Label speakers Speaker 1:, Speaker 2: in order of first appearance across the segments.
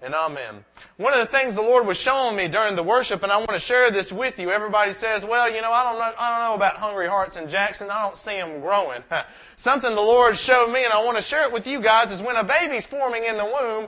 Speaker 1: and amen. One of the things the Lord was showing me during the worship, and I want to share this with you. Everybody says, well, I don't know about Hungry Hearts in Jackson. I don't see them growing. Something the Lord showed me, and I want to share it with you guys, is when a baby's forming in the womb,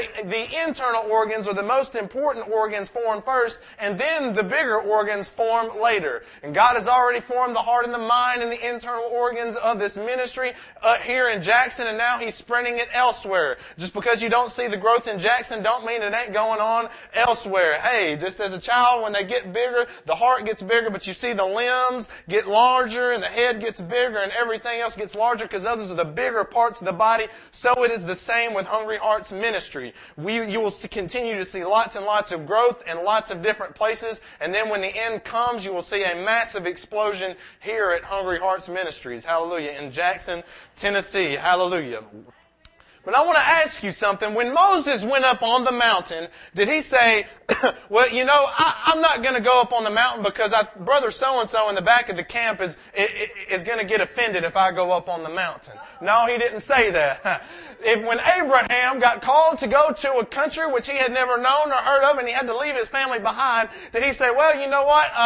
Speaker 1: the internal organs, or the most important organs, form first, and then the bigger organs form later. And God has already formed the heart and the mind and the internal organs of this ministry here in Jackson, and now He's spreading it elsewhere. Just because you don't see the growth in Jackson don't mean it ain't going on elsewhere. Hey, just as a child, when they get bigger, the heart gets bigger, but you see the limbs get larger and the head gets bigger and everything else gets larger because those are the bigger parts of the body. So it is the same with Hungry Hearts Ministry. You will continue to see lots and lots of growth in lots of different places, and then when the end comes, you will see a massive explosion here at Hungry Hearts Ministries. Hallelujah. In Jackson, Tennessee. Hallelujah. But I want to ask you something. When Moses went up on the mountain, did he say, well, I'm not going to go up on the mountain because brother so-and-so in the back of the camp is going to get offended if I go up on the mountain? No, he didn't say that. When Abraham got called to go to a country which he had never known or heard of and he had to leave his family behind, did he say, well, you know what?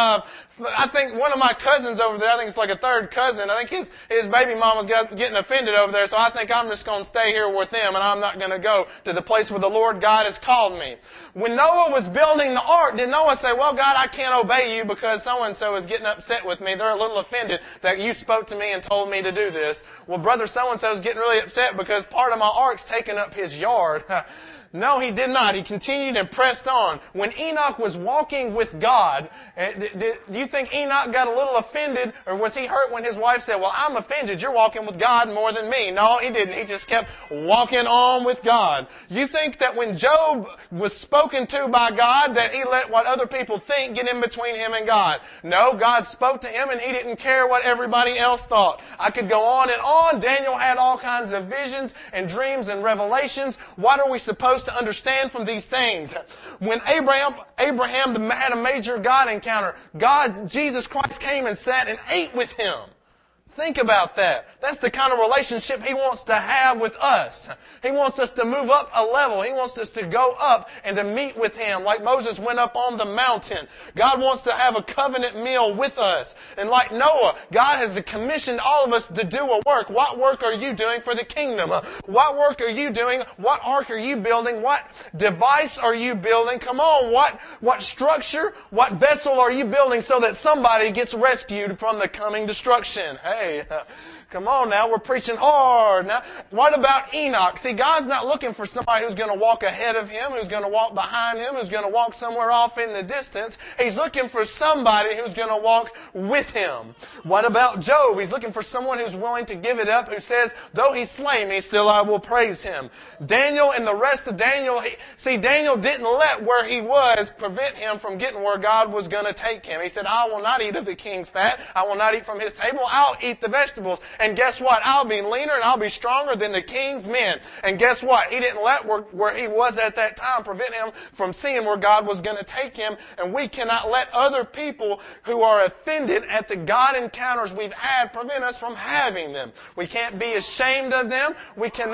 Speaker 1: I think one of my cousins over there, I think it's like a third cousin, I think his baby mama's getting offended over there, so I think I'm just going to stay here with them and I'm not going to go to the place where the Lord God has called me. When Noah was building the ark, did Noah say, well, God, I can't obey you because so-and-so is getting upset with me. They're a little offended that you spoke to me and told me to do this. Well, brother so-and-so is getting really upset because part of my ark's taking up his yard. No, he did not. He continued and pressed on. When Enoch was walking with God, do you think Enoch got a little offended, or was he hurt when his wife said, well, I'm offended, you're walking with God more than me? No, he didn't. He just kept walking on with God. You think that when Job was spoken to by God, that he let what other people think get in between him and God? No, God spoke to him and he didn't care what everybody else thought. I could go on and on. Daniel had all kinds of visions and dreams and revelations. What are we supposed to understand from these things? When Abraham had a major God encounter, Jesus Christ came and sat and ate with him. Think about that. That's the kind of relationship He wants to have with us. He wants us to move up a level. He wants us to go up and to meet with Him like Moses went up on the mountain. God wants to have a covenant meal with us. And like Noah, God has commissioned all of us to do a work. What work are you doing for the kingdom? What work are you doing? What ark are you building? What device are you building? Come on, what structure, what vessel are you building so that somebody gets rescued from the coming destruction? Hey, come on now, we're preaching hard. Now, what about Enoch? See, God's not looking for somebody who's going to walk ahead of Him, who's going to walk behind Him, who's going to walk somewhere off in the distance. He's looking for somebody who's going to walk with Him. What about Job? He's looking for someone who's willing to give it up, who says, though He slay me, still I will praise Him. Daniel and the rest of Daniel, Daniel didn't let where he was prevent him from getting where God was going to take him. He said, I will not eat of the king's fat. I will not eat from his table. I'll eat the vegetables. And guess what? I'll be leaner and I'll be stronger than the king's men. And guess what? He didn't let where he was at that time prevent him from seeing where God was going to take him. And we cannot let other people who are offended at the God encounters we've had prevent us from having them. We can't be ashamed of them. We can't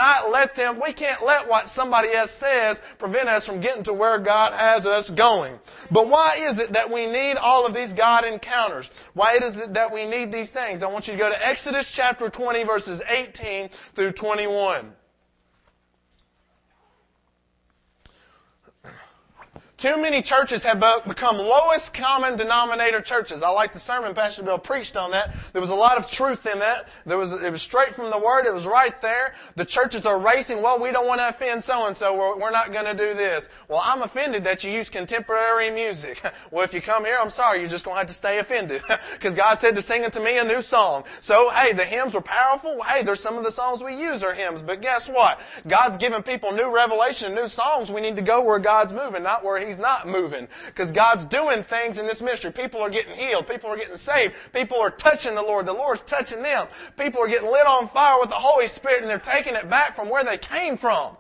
Speaker 1: let what somebody else says prevent us from getting to where God has us going. But why is it that we need all of these God encounters? Why is it that we need these things? I want you to go to Exodus chapter 20, verses 18 through 21. Too many churches have become lowest common denominator churches. I like the sermon Pastor Bill preached on that. There was a lot of truth in that. It was straight from the Word. It was right there. The churches are racing. Well, we don't want to offend so-and-so. We're not going to do this. Well, I'm offended that you use contemporary music. Well, if you come here, I'm sorry. You're just going to have to stay offended. Because God said to sing unto me a new song. So, hey, the hymns were powerful. Hey, there's some of the songs we use are hymns. But guess what? God's giving people new revelation, new songs. We need to go where God's moving, not where He's not moving. Because God's doing things in this ministry. People are getting healed. People are getting saved. People are touching the Lord. The Lord's touching them. People are getting lit on fire with the Holy Spirit and they're taking it back from where they came from.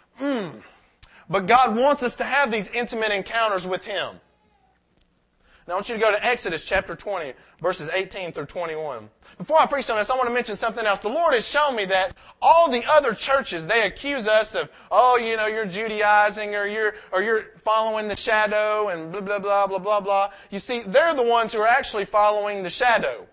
Speaker 1: But God wants us to have these intimate encounters with Him. Now I want you to go to Exodus chapter 20, verses 18 through 21. Before I preach on this, I want to mention something else. The Lord has shown me that all the other churches, they accuse us of, you're Judaizing or you're following the shadow and blah, blah, blah, blah, blah, blah. You see, they're the ones who are actually following the shadow.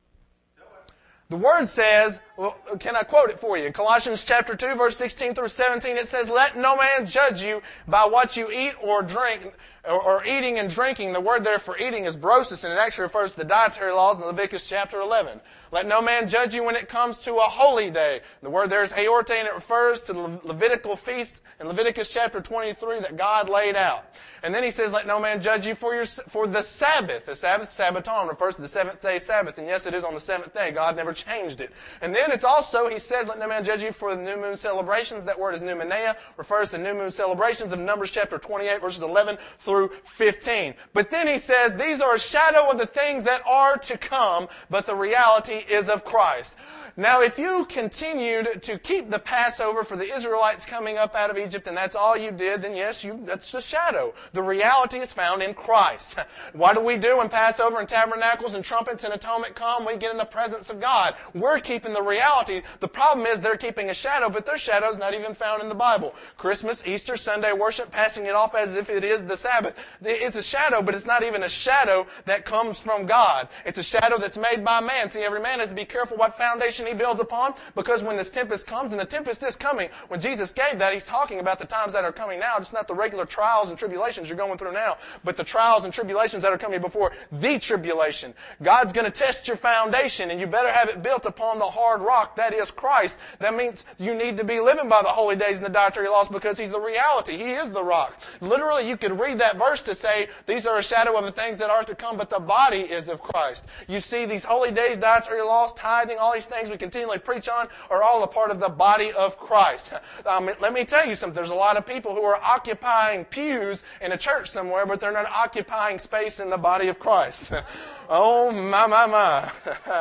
Speaker 1: The Word says, can I quote it for you? In Colossians chapter 2, verse 16 through 17, it says, "Let no man judge you by what you eat or drink, or eating and drinking." The word there for eating is brosis, and it actually refers to the dietary laws in Leviticus chapter 11. "Let no man judge you when it comes to a holy day." The word there is aorte, and it refers to the Levitical feasts in Leviticus chapter 23 that God laid out. And then he says, "Let no man judge you for the Sabbath." The Sabbath, Sabbaton, refers to the seventh day Sabbath. And yes, it is on the seventh day. God never changed it. And then it's also, he says, "Let no man judge you for the new moon celebrations." That word is numenea, refers to new moon celebrations of Numbers chapter 28, verses 11 through 15. But then he says, "These are a shadow of the things that are to come, but the reality is of Christ." Now, if you continued to keep the Passover for the Israelites coming up out of Egypt, and that's all you did, then yes, that's a shadow. The reality is found in Christ. What do we do when Passover and tabernacles and trumpets and atonement come? We get in the presence of God. We're keeping the reality. The problem is they're keeping a shadow, but their shadow's not even found in the Bible. Christmas, Easter, Sunday worship, passing it off as if it is the Sabbath. It's a shadow, but it's not even a shadow that comes from God. It's a shadow that's made by man. See, every man has to be careful what foundation he builds upon, because when this tempest comes, and the tempest is coming, when Jesus gave that, he's talking about the times that are coming now. It's not the regular trials and tribulations you're going through now, but the trials and tribulations that are coming before the tribulation. God's going to test your foundation, and you better have it built upon the hard rock, that is Christ. That means you need to be living by the holy days and the dietary laws, because he's the reality. He is the rock. Literally, you could read that verse to say, these are a shadow of the things that are to come, but the body is of Christ. You see, these holy days, dietary laws, tithing, all these things we continually preach on are all a part of the body of Christ. Let me tell you something. There's a lot of people who are occupying pews in a church somewhere, but they're not occupying space in the body of Christ. Oh, my.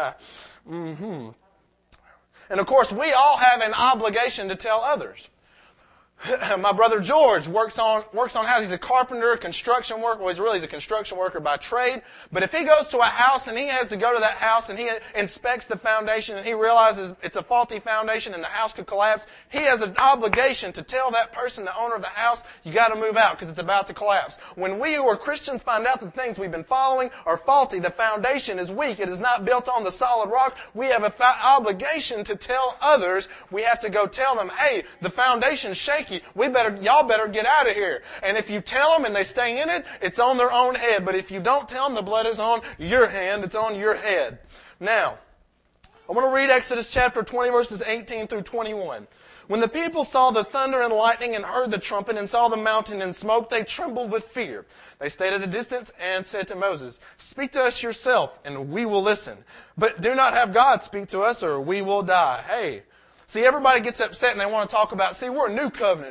Speaker 1: Mm-hmm. And of course, we all have an obligation to tell others. My brother George works on houses. He's a carpenter, construction worker. Well, he's a construction worker by trade. But if he goes to a house and he has to go to that house and he inspects the foundation and he realizes it's a faulty foundation and the house could collapse, he has an obligation to tell that person, the owner of the house, you got to move out because it's about to collapse. When we who are Christians find out that the things we've been following are faulty, the foundation is weak, it is not built on the solid rock, we have an obligation to tell others. We have to go tell them, hey, the foundation's shaky. Y'all better get out of here. And if you tell them and they stay in it, it's on their own head. But if you don't tell them, the blood is on your hand. It's on your head. Now, I want to read Exodus chapter 20, verses 18 through 21. "When the people saw the thunder and lightning and heard the trumpet and saw the mountain in smoke, they trembled with fear. They stayed at a distance and said to Moses, 'Speak to us yourself, and we will listen. But do not have God speak to us, or we will die.'" Hey. See, everybody gets upset and they want to talk about, see, we're a new covenant.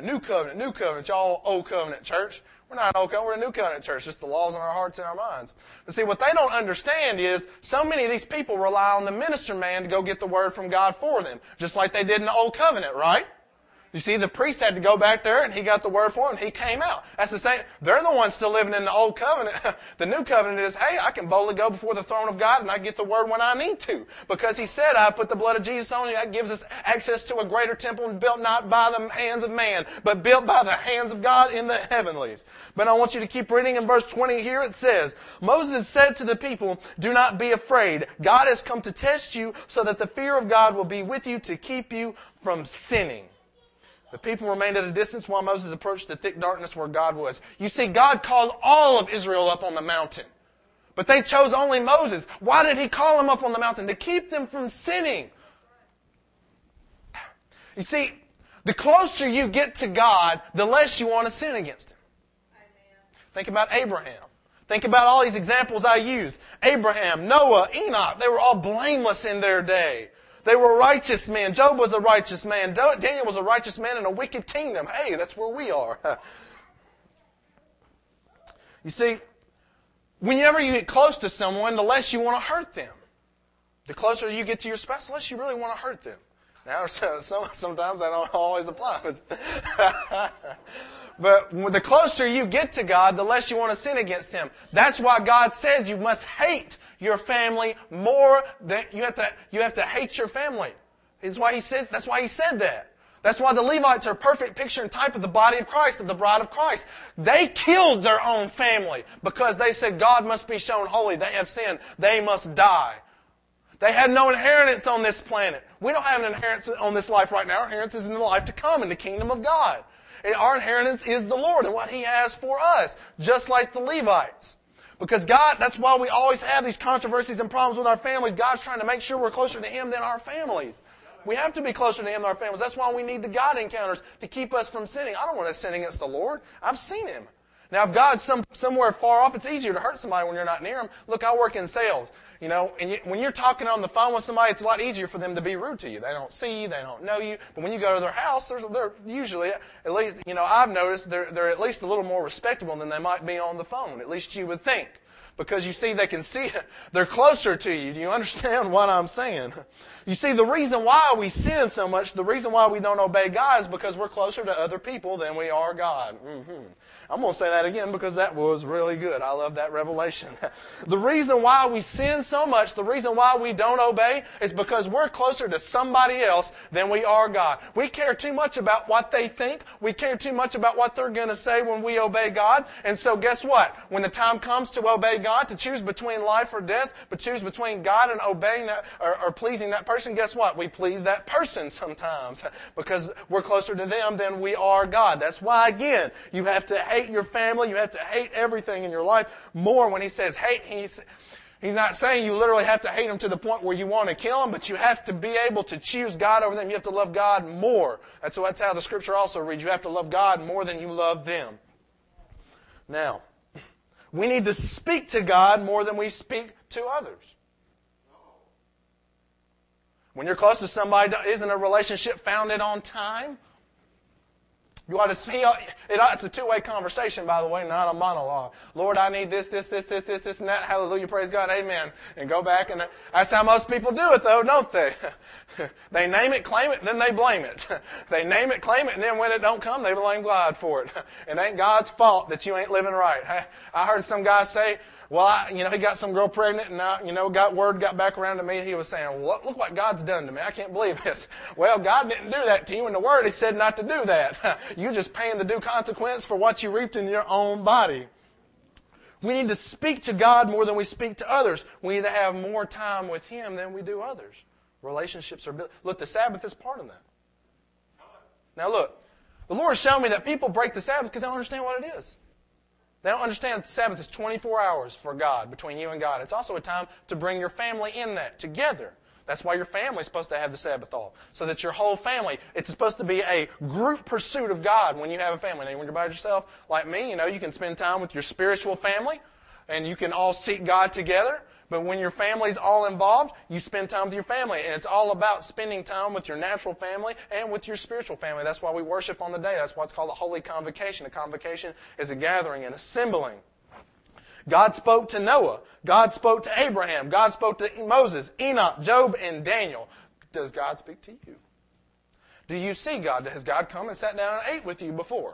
Speaker 1: Y'all old covenant church. We're not an old covenant, we're a new covenant church. Just the laws in our hearts and our minds. But see, what they don't understand is so many of these people rely on the minister man to go get the word from God for them. Just like they did in the old covenant, right? You see, the priest had to go back there and he got the word for him and he came out. That's the same. They're the ones still living in the old covenant. The new covenant is, hey, I can boldly go before the throne of God and I get the word when I need to. Because he said, I put the blood of Jesus on you. That gives us access to a greater temple built not by the hands of man, but built by the hands of God in the heavenlies. But I want you to keep reading in verse 20 here. It says, "Moses said to the people, 'Do not be afraid. God has come to test you so that the fear of God will be with you to keep you from sinning.'" The people remained at a distance while Moses approached the thick darkness where God was. You see, God called all of Israel up on the mountain. But they chose only Moses. Why did he call them up on the mountain? To keep them from sinning. You see, the closer you get to God, the less you want to sin against him. Think about Abraham. Think about all these examples I used. Abraham, Noah, Enoch, they were all blameless in their day. They were righteous men. Job was a righteous man. Daniel was a righteous man in a wicked kingdom. Hey, that's where we are. You see, whenever you get close to someone, the less you want to hurt them. The closer you get to your spouse, the less you really want to hurt them. Now, sometimes that don't always apply. But the closer you get to God, the less you want to sin against Him. That's why God said you must hate your family more than you have to hate your family. That's why He said that. That's why the Levites are a perfect picture and type of the body of Christ, of the bride of Christ. They killed their own family because they said God must be shown holy. They have sinned. They must die. They had no inheritance on this planet. We don't have an inheritance on this life right now. Our inheritance is in the life to come, in the kingdom of God. And our inheritance is the Lord and what He has for us, just like the Levites. Because God, that's why we always have these controversies and problems with our families. God's trying to make sure we're closer to Him than our families. We have to be closer to Him than our families. That's why we need the God encounters to keep us from sinning. I don't want to sin against the Lord. I've seen Him. Now, if God's somewhere far off, it's easier to hurt somebody when you're not near Him. Look, I work in sales. And when you're talking on the phone with somebody, it's a lot easier for them to be rude to you. They don't see you, they don't know you. But when you go to their house, they're usually, at least, I've noticed they're at least a little more respectable than they might be on the phone. At least you would think. Because you see, they can see, they're closer to you. Do you understand what I'm saying? You see, the reason why we sin so much, the reason why we don't obey God is because we're closer to other people than we are God. I'm going to say that again because that was really good. I love that revelation. The reason why we sin so much, the reason why we don't obey is because we're closer to somebody else than we are God. We care too much about what they think. We care too much about what they're going to say when we obey God. And so guess what? When the time comes to obey God, to choose between life or death, but choose between God and obeying that or pleasing that person, guess what? We please that person sometimes because we're closer to them than we are God. That's why, again, you have to hate your family. You have to hate everything in your life more. When He says hate, He's not saying you literally have to hate them to the point where you want to kill them, but you have to be able to choose God over them. You have to love God more. That's how the Scripture also reads. You have to love God more than you love them. Now, we need to speak to God more than we speak to others. When you're close to somebody, isn't a relationship founded on time? You ought to speak. It's a two-way conversation, by the way, not a monologue. Lord, I need this, and that. Hallelujah, praise God, amen. And go back, and that's how most people do it, though, don't they? They name it, claim it, then they blame it. They name it, claim it, and then when it don't come, they blame God for it. It ain't God's fault that you ain't living right. I heard some guy say, well, he got some girl pregnant, and word got back around to me. He was saying, well, look what God's done to me. I can't believe this. Well, God didn't do that to you. In the Word, He said not to do that. You're just paying the due consequence for what you reaped in your own body. We need to speak to God more than we speak to others. We need to have more time with Him than we do others. Relationships are built. Look, the Sabbath is part of that. Now look, the Lord has shown me that people break the Sabbath because they don't understand what it is. They don't understand that the Sabbath is 24 hours for God, between you and God. It's also a time to bring your family in that together. That's why your family is supposed to have the Sabbath off. So that your whole family, it's supposed to be a group pursuit of God when you have a family. Now, when you're by yourself, like me, you can spend time with your spiritual family, and you can all seek God together. But when your family's all involved, you spend time with your family. And it's all about spending time with your natural family and with your spiritual family. That's why we worship on the day. That's why it's called a holy convocation. A convocation is a gathering, an assembling. God spoke to Noah. God spoke to Abraham. God spoke to Moses, Enoch, Job, and Daniel. Does God speak to you? Do you see God? Has God come and sat down and ate with you before?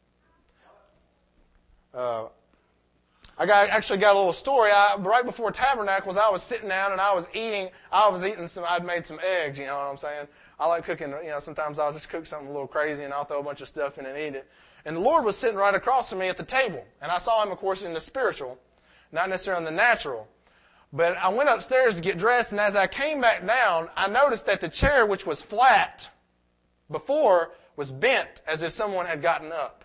Speaker 1: I actually got a little story. Right before Tabernacles, I was sitting down and I was eating I'd made some eggs, you know what I'm saying? I like cooking, sometimes I'll just cook something a little crazy and I'll throw a bunch of stuff in and eat it. And the Lord was sitting right across from me at the table. And I saw Him, of course, in the spiritual, not necessarily in the natural. But I went upstairs to get dressed, and as I came back down, I noticed that the chair, which was flat before, was bent as if someone had gotten up.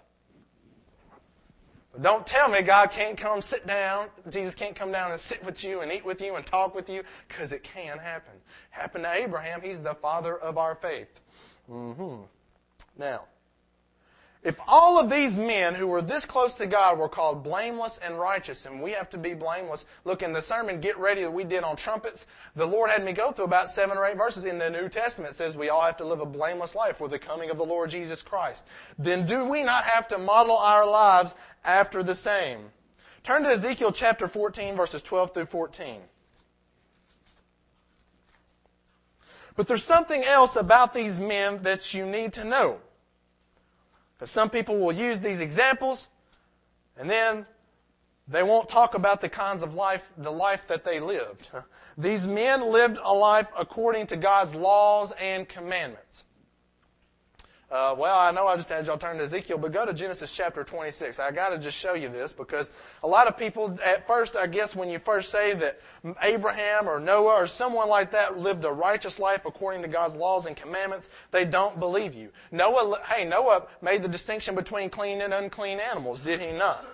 Speaker 1: Don't tell me God can't come sit down. Jesus can't come down and sit with you and eat with you and talk with you, because it can happen. Happened to Abraham. He's the father of our faith. Now, if all of these men who were this close to God were called blameless and righteous, and we have to be blameless, look, in the sermon Get Ready that we did on trumpets, the Lord had me go through about 7 or 8 verses in the New Testament. It says we all have to live a blameless life for the coming of the Lord Jesus Christ. Then do we not have to model our lives after the same? Turn to Ezekiel chapter 14, verses 12 through 14. But there's something else about these men that you need to know. Because some people will use these examples, and then they won't talk about the kinds of life, the life that they lived. These men lived a life according to God's laws and commandments. Well, I know I just had y'all turn to Ezekiel, but go to Genesis chapter 26. I got to just show you this because a lot of people, at first, I guess when you first say that Abraham or Noah or someone like that lived a righteous life according to God's laws and commandments, they don't believe you. Noah made the distinction between clean and unclean animals, did he not?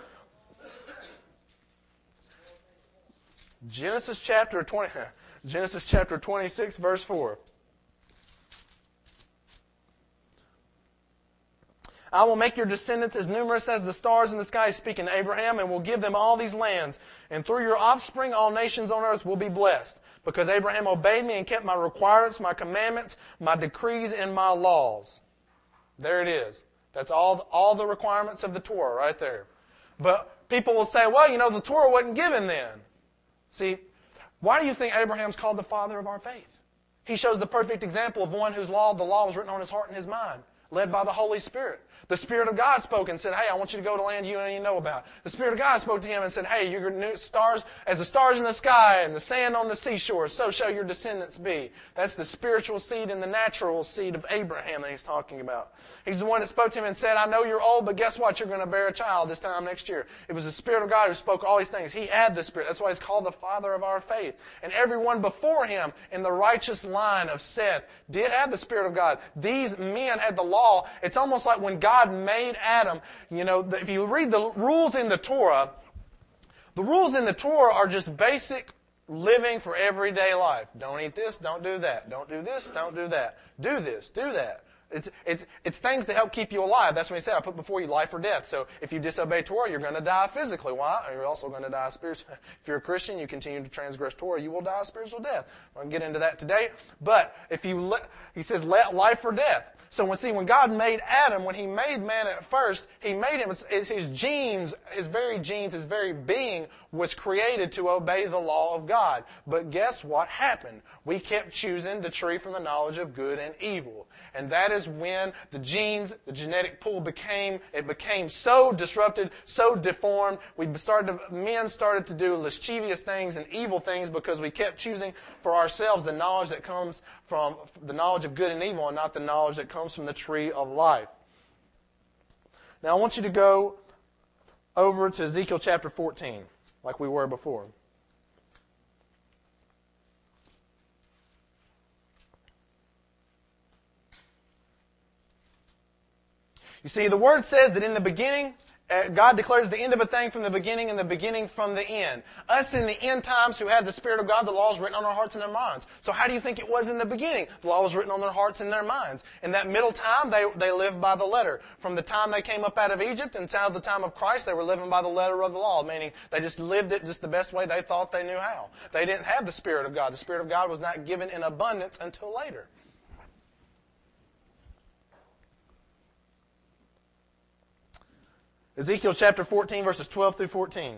Speaker 1: Genesis chapter 26, verse 4. I will make your descendants as numerous as the stars in the sky, speaking to Abraham, and will give them all these lands. And through your offspring, all nations on earth will be blessed. Because Abraham obeyed me and kept my requirements, my commandments, my decrees, and my laws. There it is. That's all the requirements of the Torah right there. But people will say, well, the Torah wasn't given then. See, why do you think Abraham's called the father of our faith? He shows the perfect example of one whose the law was written on his heart and his mind, led by the Holy Spirit. The Spirit of God spoke and said, hey, I want you to go to land you don't even know about. The Spirit of God spoke to him and said, hey, you're stars, as the stars in the sky and the sand on the seashore, so shall your descendants be. That's the spiritual seed and the natural seed of Abraham that he's talking about. He's the one that spoke to him and said, I know you're old, but guess what? You're going to bear a child this time next year. It was the Spirit of God who spoke all these things. He had the Spirit. That's why he's called the father of our faith. And everyone before him in the righteous line of Seth did have the Spirit of God. These men had the law. It's almost like when God made Adam, if you read the rules in the Torah are just basic living for everyday life. Don't eat this, don't do that. Don't do this, don't do that. Do this, do that. It's things to help keep you alive. That's what he said. I put before you life or death. So if you disobey Torah, you're going to die physically. Why? You're also going to die spiritually. If you're a Christian, you continue to transgress Torah, you will die a spiritual death. I won't get into that today. But he says, let life or death. So when God made Adam, when he made man at first, he made him, his genes, his very being was created to obey the law of God. But guess what happened? We kept choosing the tree from the knowledge of good and evil. And that is when the genetic pool became so disrupted, so deformed. Men started to do lascivious things and evil things because we kept choosing for ourselves the knowledge that comes from the knowledge of good and evil and not the knowledge that comes from the tree of life. Now I want you to go over to Ezekiel chapter 14, like we were before. You see, the Word says that in the beginning, God declares the end of a thing from the beginning and the beginning from the end. Us in the end times who have the Spirit of God, the law is written on our hearts and their minds. So how do you think it was in the beginning? The law was written on their hearts and their minds. In that middle time, they lived by the letter. From the time they came up out of Egypt until the time of Christ, they were living by the letter of the law, meaning they just lived it just the best way they thought they knew how. They didn't have the Spirit of God. The Spirit of God was not given in abundance until later. Ezekiel chapter 14, verses 12 through 14.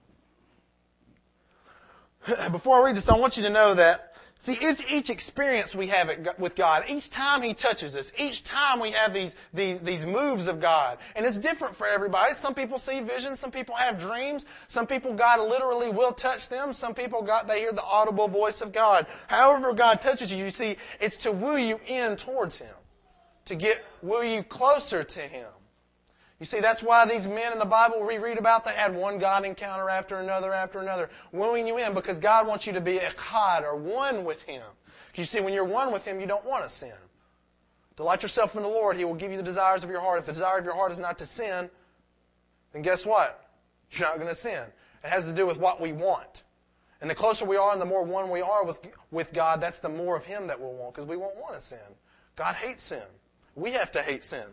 Speaker 1: Before I read this, I want you to know that, see, each experience we have with God, each time He touches us, each time we have these moves of God, and it's different for everybody. Some people see visions, some people have dreams, some people God literally will touch them, some people they hear the audible voice of God. However God touches you, you see, it's to woo you in towards Him, to woo you closer to Him. You see, that's why these men in the Bible we read about, they had one God encounter after another, wooing you in because God wants you to be echad, or one with Him. You see, when you're one with Him, you don't want to sin. Delight yourself in the Lord. He will give you the desires of your heart. If the desire of your heart is not to sin, then guess what? You're not going to sin. It has to do with what we want. And the closer we are and the more one we are with God, that's the more of Him that we'll want because we won't want to sin. God hates sin. We have to hate sin.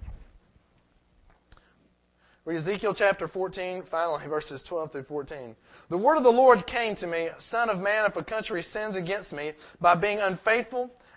Speaker 1: Read Ezekiel chapter 14, finally, verses 12 through 14. The word of the Lord came to me, Son of man, if a country sins against me by being unfaithful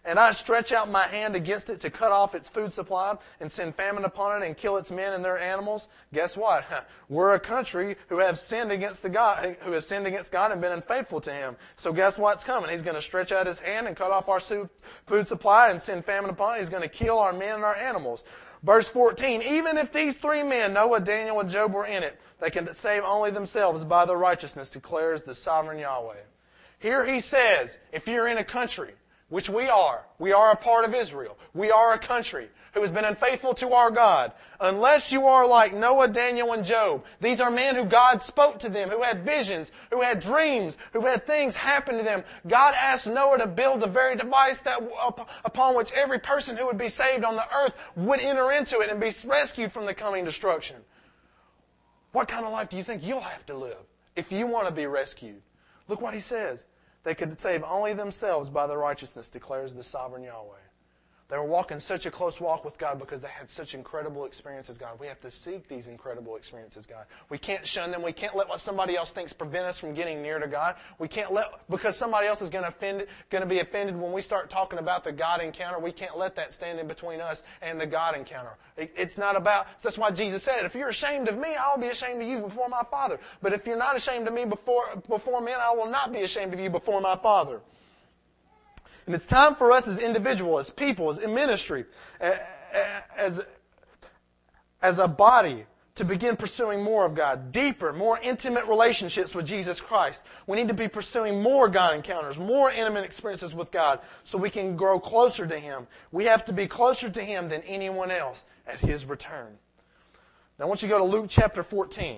Speaker 1: and I stretch out my hand against it to cut off its food supply and send famine upon it and kill its men and their animals, guess what? We're a country who have sinned against God and been unfaithful to Him. So guess what's coming? He's going to stretch out His hand and cut off our food supply and send famine upon it. He's going to kill our men and our animals. Verse 14, even if these three men, Noah, Daniel, and Job, were in it, they can save only themselves by their righteousness, declares the sovereign Yahweh. Here he says, if you're in a country, which we are a part of Israel, we are a country who has been unfaithful to our God, unless you are like Noah, Daniel, and Job. These are men who God spoke to them, who had visions, who had dreams, who had things happen to them. God asked Noah to build the very device upon which every person who would be saved on the earth would enter into it and be rescued from the coming destruction. What kind of life do you think you'll have to live if you want to be rescued? Look what he says. They could save only themselves by their righteousness, declares the sovereign Yahweh. They were walking such a close walk with God because they had such incredible experiences, God. We have to seek these incredible experiences, God. We can't shun them. We can't let what somebody else thinks prevent us from getting near to God. We can't because somebody else is going to be offended when we start talking about the God encounter. We can't let that stand in between us and the God encounter. It's not about, that's why Jesus said, if you're ashamed of me, I'll be ashamed of you before my Father. But if you're not ashamed of me before men, I will not be ashamed of you before my Father. And it's time for us as individuals, as people, as in ministry, as a body, to begin pursuing more of God, deeper, more intimate relationships with Jesus Christ. We need to be pursuing more God encounters, more intimate experiences with God, so we can grow closer to Him. We have to be closer to Him than anyone else at His return. Now I want you to go to Luke chapter 14.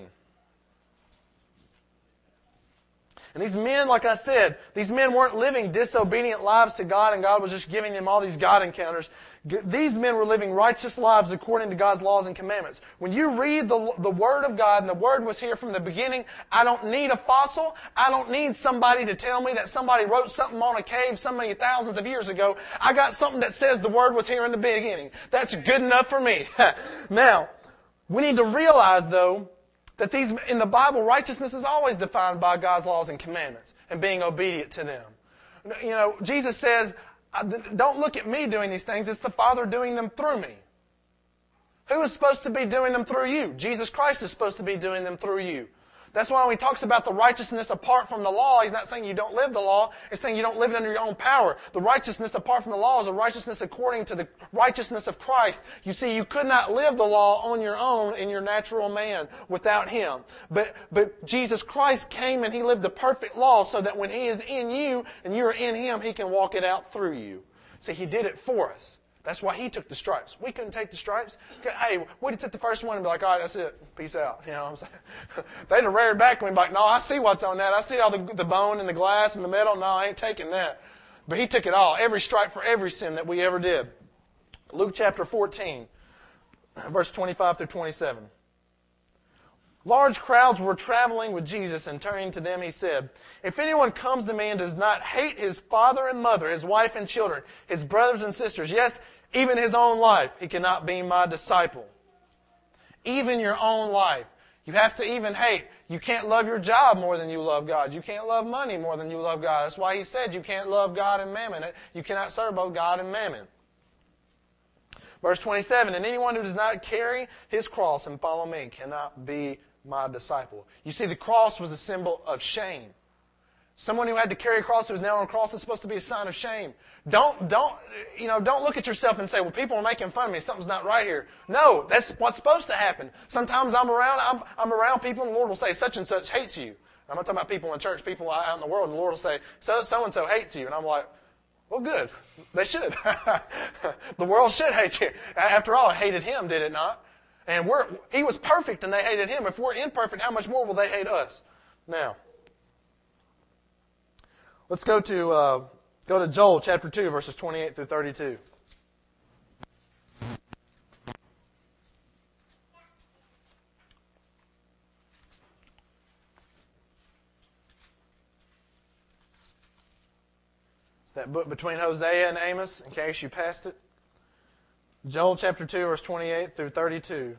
Speaker 1: And these men, like I said, these men weren't living disobedient lives to God and God was just giving them all these God encounters. These men were living righteous lives according to God's laws and commandments. When you read the Word of God, and the Word was here from the beginning, I don't need a fossil. I don't need somebody to tell me that somebody wrote something on a cave so many thousands of years ago. I got something that says the Word was here in the beginning. That's good enough for me. Now, we need to realize, though, that in the Bible, righteousness is always defined by God's laws and commandments and being obedient to them. You know, Jesus says, don't look at me doing these things, it's the Father doing them through me. Who is supposed to be doing them through you? Jesus Christ is supposed to be doing them through you. That's why when he talks about the righteousness apart from the law, he's not saying you don't live the law, he's saying you don't live it under your own power. The righteousness apart from the law is a righteousness according to the righteousness of Christ. You see, you could not live the law on your own in your natural man without Him. But Jesus Christ came and He lived the perfect law so that when He is in you and you're in Him, He can walk it out through you. See, He did it for us. That's why He took the stripes. We couldn't take the stripes. Hey, we'd have took the first one and be like, all right, that's it. Peace out. You know what I'm saying? They'd have reared back and be like, no, I see what's on that. I see all the bone and the glass and the metal. No, I ain't taking that. But He took it all. Every stripe for every sin that we ever did. Luke chapter 14, verse 25 through 27. Large crowds were traveling with Jesus, and turning to them, He said, if anyone comes to me and does not hate his father and mother, his wife and children, his brothers and sisters, yes, even his own life, he cannot be my disciple. Even your own life. You have to even hate. You can't love your job more than you love God. You can't love money more than you love God. That's why He said you can't love God and mammon. You cannot serve both God and mammon. Verse 27, and anyone who does not carry his cross and follow me cannot be my disciple. You see, the cross was a symbol of shame. Someone who had to carry a cross, who was nailed on a cross, is supposed to be a sign of shame. Don't look at yourself and say, well, people are making fun of me. Something's not right here. No, that's what's supposed to happen. Sometimes I'm around people and the Lord will say, such and such hates you. I'm not talking about people in church, people out in the world, and the Lord will say, so-and-so hates you. And I'm like, well, good. They should. The world should hate you. After all, it hated Him, did it not? And He was perfect and they hated Him. If we're imperfect, how much more will they hate us? Now, let's go to Joel chapter 2, verses 28 through 32. It's that book between Hosea and Amos, in case you passed it. Joel chapter 2, verse 28 through 32.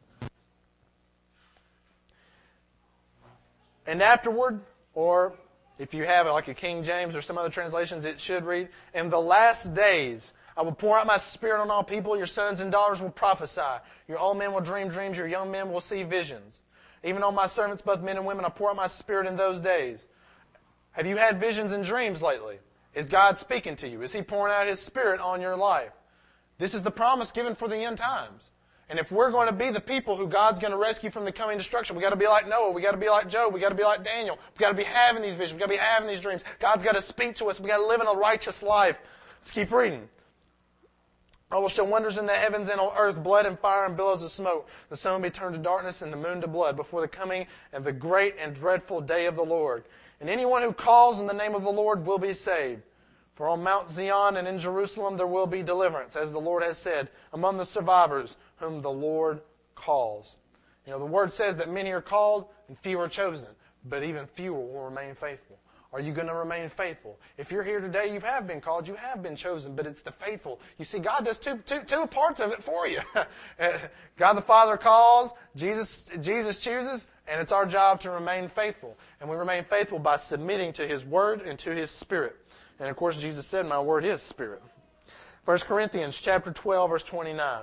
Speaker 1: And afterward, or If you have like a King James or some other translations, it should read, "In the last days I will pour out my Spirit on all people. Your sons and daughters will prophesy. Your old men will dream dreams. Your young men will see visions. Even on my servants, both men and women, I'll pour out my Spirit in those days." Have you had visions and dreams lately? Is God speaking to you? Is He pouring out His Spirit on your life? This is the promise given for the end times. And if we're going to be the people who God's going to rescue from the coming destruction, we got to be like Noah, we got to be like Job, we got to be like Daniel, we got to be having these visions, we got to be having these dreams. God's got to speak to us. We got to live in a righteous life. Let's keep reading. "I will show wonders in the heavens and on earth, blood and fire and billows of smoke. The sun will be turned to darkness and the moon to blood before the coming and the great and dreadful day of the Lord. And anyone who calls in the name of the Lord will be saved. For on Mount Zion and in Jerusalem there will be deliverance, as the Lord has said, among the survivors whom the Lord calls." You know, the Word says that many are called and few are chosen, but even fewer will remain faithful. Are you going to remain faithful? If you're here today, you have been called, you have been chosen, but it's the faithful. You see, God does two parts of it for you. God the Father calls, Jesus chooses, and it's our job to remain faithful. And we remain faithful by submitting to His Word and to His Spirit. And of course, Jesus said, "My Word is Spirit." 1 Corinthians chapter 12, verse 29.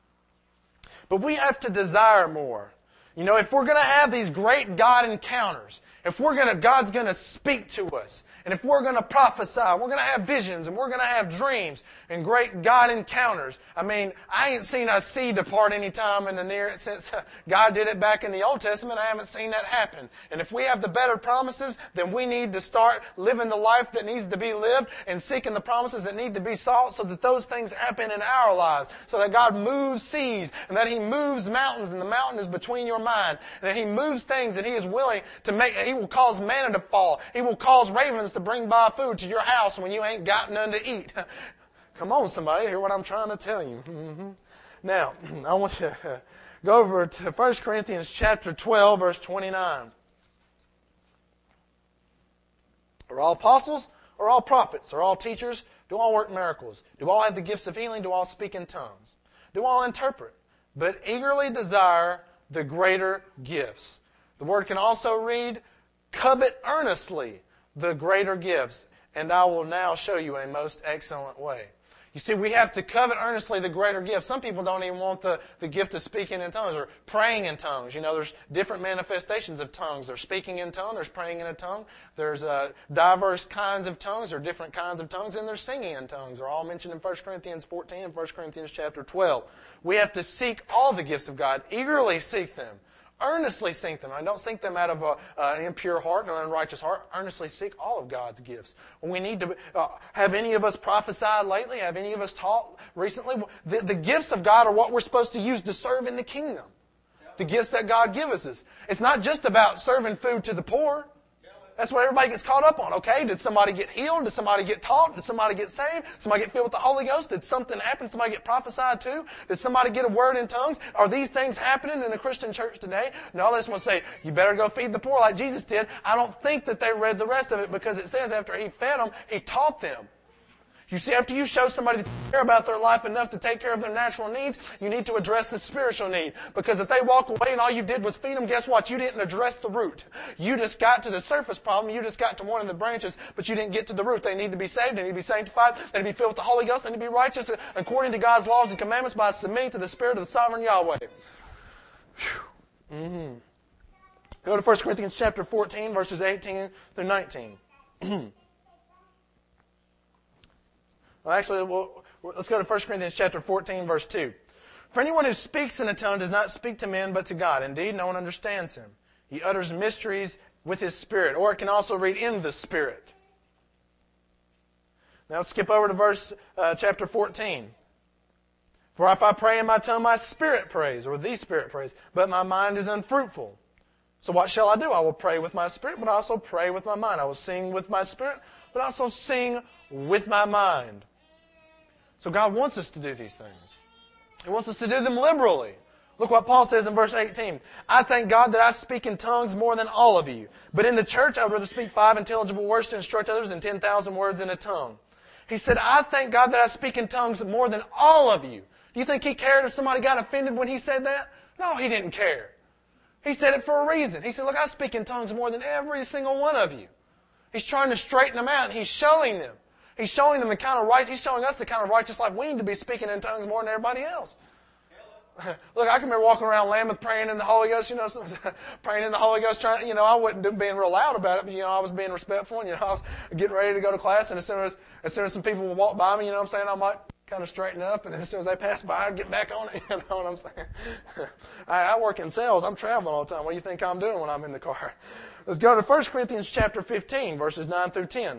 Speaker 1: But we have to desire more. You know, if we're going to have these great God encounters, if God's going to speak to us, and if we're going to prophesy, we're going to have visions, and we're going to have dreams and great God encounters. I mean, I ain't seen a sea depart any time in the near, since God did it back in the Old Testament. I haven't seen that happen. And if we have the better promises, then we need to start living the life that needs to be lived and seeking the promises that need to be sought so that those things happen in our lives. So that God moves seas and that He moves mountains and the mountain is between your mind. And that He moves things and He is willing to make, He will cause manna to fall. He will cause ravens to bring by food to your house when you ain't got none to eat. Come on, somebody, hear what I'm trying to tell you. Mm-hmm. Now, I want you to go over to 1 Corinthians chapter 12, verse 29. Are all apostles? Are all prophets? Are all teachers? Do all work miracles? Do all have the gifts of healing? Do all speak in tongues? Do all interpret? But eagerly desire the greater gifts. The word can also read, covet earnestly the greater gifts, and I will now show you a most excellent way. You see, we have to covet earnestly the greater gifts. Some people don't even want the gift of speaking in tongues or praying in tongues. You know, there's different manifestations of tongues. There's speaking in tongues, there's praying in a tongue, there's diverse kinds of tongues, or different kinds of tongues, and there's singing in tongues. They're all mentioned in 1 Corinthians 14 and 1 Corinthians chapter 12. We have to seek all the gifts of God, eagerly seek them. Earnestly seek them. I don't seek them out of an impure heart and an unrighteous heart. Earnestly seek all of God's gifts. When we need to, have any of us prophesied lately? Have any of us taught recently? The gifts of God are what we're supposed to use to serve in the kingdom. The gifts that God gives us. It's not just about serving food to the poor. That's what everybody gets caught up on. Okay, did somebody get healed? Did somebody get taught? Did somebody get saved? Somebody get filled with the Holy Ghost? Did something happen? Somebody get prophesied to? Did somebody get a word in tongues? Are these things happening in the Christian church today? No, they just want to say, you better go feed the poor like Jesus did. I don't think that they read the rest of it, because it says after He fed them, He taught them. You see, after you show somebody that you care about their life enough to take care of their natural needs, you need to address the spiritual need. Because if they walk away and all you did was feed them, guess what? You didn't address the root. You just got to the surface problem. You just got to one of the branches, but you didn't get to the root. They need to be saved. They need to be sanctified. They need to be filled with the Holy Ghost. They need to be righteous according to God's laws and commandments by submitting to the Spirit of the sovereign Yahweh. Mm-hmm. Go to 1 Corinthians chapter 14, verses 18 through 19. Well, actually, let's go to 1 Corinthians chapter 14, verse 2. For anyone who speaks in a tongue does not speak to men, but to God. Indeed, no one understands him. He utters mysteries with his spirit. Or it can also read in the Spirit. Now let's skip over to chapter 14. For if I pray in my tongue, my spirit prays, or the Spirit prays, but my mind is unfruitful. So what shall I do? I will pray with my spirit, but also pray with my mind. I will sing with my spirit, but also sing with my mind. So God wants us to do these things. He wants us to do them liberally. Look what Paul says in verse 18. I thank God that I speak in tongues more than all of you. But in the church I would rather speak 5 intelligible words to instruct others than 10,000 words in a tongue. He said, I thank God that I speak in tongues more than all of you. Do you think He cared if somebody got offended when He said that? No, He didn't care. He said it for a reason. He said, look, I speak in tongues more than every single one of you. He's trying to straighten them out, and He's showing them. He's showing them the kind of right. He's showing us the kind of righteous life we need to be speaking in tongues more than everybody else. Look, I can remember walking around Lambeth praying in the Holy Ghost, praying in the Holy Ghost, trying, I wasn't being real loud about it, but, I was being respectful, and, I was getting ready to go to class, and as soon as some people would walk by me, I might kind of straighten up, and then as soon as they pass by, I'd get back on it, you know what I'm saying? I work in sales. I'm traveling all the time. What do you think I'm doing when I'm in the car? Let's go to 1 Corinthians chapter 15, verses 9 through 10.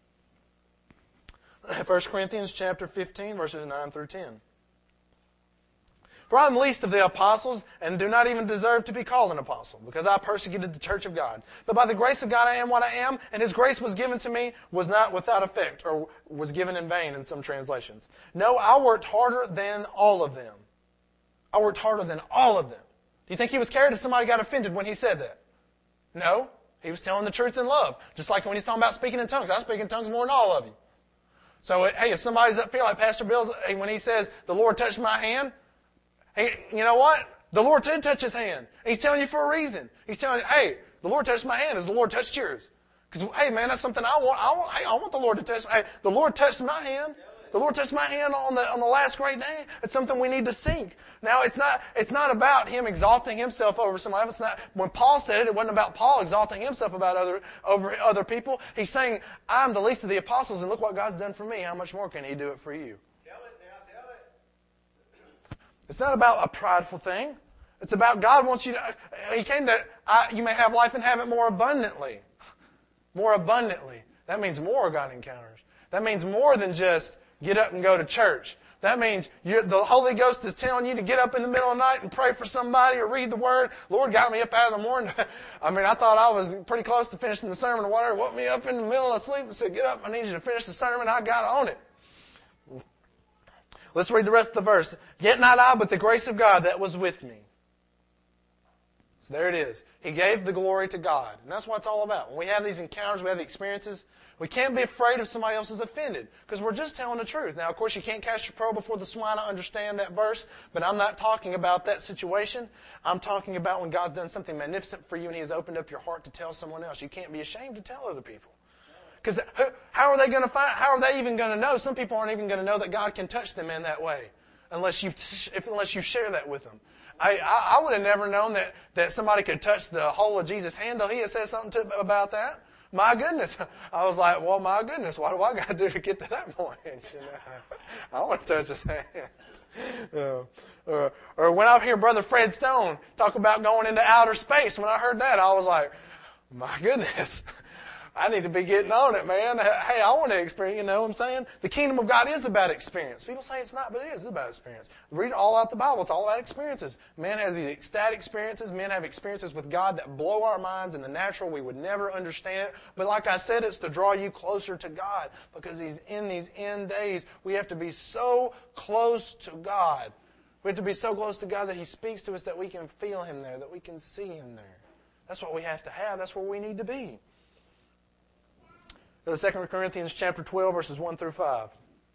Speaker 1: 1 Corinthians chapter 15, verses 9 through 10. For I am least of the apostles, and do not even deserve to be called an apostle, because I persecuted the church of God. But by the grace of God I am what I am, and His grace was given to me, was not without effect, or was given in vain in some translations. No, I worked harder than all of them. I worked harder than all of them. Do you think He was scared if somebody got offended when He said that? No. He was telling the truth in love. Just like when He's talking about speaking in tongues. I speak in tongues more than all of you. So, hey, if somebody's up here like Pastor Bill's, when he says, the Lord touched my hand, hey, you know what? The Lord did touch his hand. He's telling you for a reason. He's telling you, hey, the Lord touched my hand. Has the Lord touched yours? Because, hey, man, that's something I want. I want the Lord to touch. Hey, the Lord touched my hand. The Lord touched my hand on the last great day. It's something we need to seek. Now, it's not about Him exalting Himself over somebody else. When Paul said it, it wasn't about Paul exalting himself over other people. He's saying, I'm the least of the apostles, and look what God's done for me. How much more can He do it for you?
Speaker 2: Tell it.
Speaker 1: It's not about a prideful thing. It's about God wants you to, He came that you may have life and have it more abundantly. More abundantly. That means more God encounters. That means more than just get up and go to church. That means the Holy Ghost is telling you to get up in the middle of the night and pray for somebody or read the Word. Lord got me up out of the morning. I thought I was pretty close to finishing the sermon or whatever. Woke me up in the middle of sleep and said, get up, I need you to finish the sermon. I got on it. Let's read the rest of the verse. Yet not I, but the grace of God that was with me. So there it is. He gave the glory to God. And that's what it's all about. When we have these encounters, we have the experiences, we can't be afraid if somebody else is offended because we're just telling the truth. Now, of course, you can't cast your pearl before the swine. I understand that verse, but I'm not talking about that situation. I'm talking about when God's done something magnificent for you and He has opened up your heart to tell someone else. You can't be ashamed to tell other people. Because how are they going to find? How are they even going to know? Some people aren't even going to know that God can touch them in that way unless you share that with them. I would have never known that somebody could touch the whole of Jesus' hand till He had said something about that. My goodness. I was like, well, my goodness, what do I got to do to get to that point? I want to touch His hand. Or when I hear Brother Fred Stone talk about going into outer space, when I heard that, I was like, my goodness. I need to be getting on it, man. Hey, I want to experience, you know what I'm saying? The kingdom of God is about experience. People say it's not, but it is. It's about experience. Read all out the Bible. It's all about experiences. Men have these ecstatic experiences. Men have experiences with God that blow our minds in the natural. We would never understand it. But like I said, it's to draw you closer to God because in these end days, we have to be so close to God. We have to be so close to God that He speaks to us that we can feel Him there, that we can see Him there. That's what we have to have. That's where we need to be. Go to 2 Corinthians chapter 12, verses 1 through 5.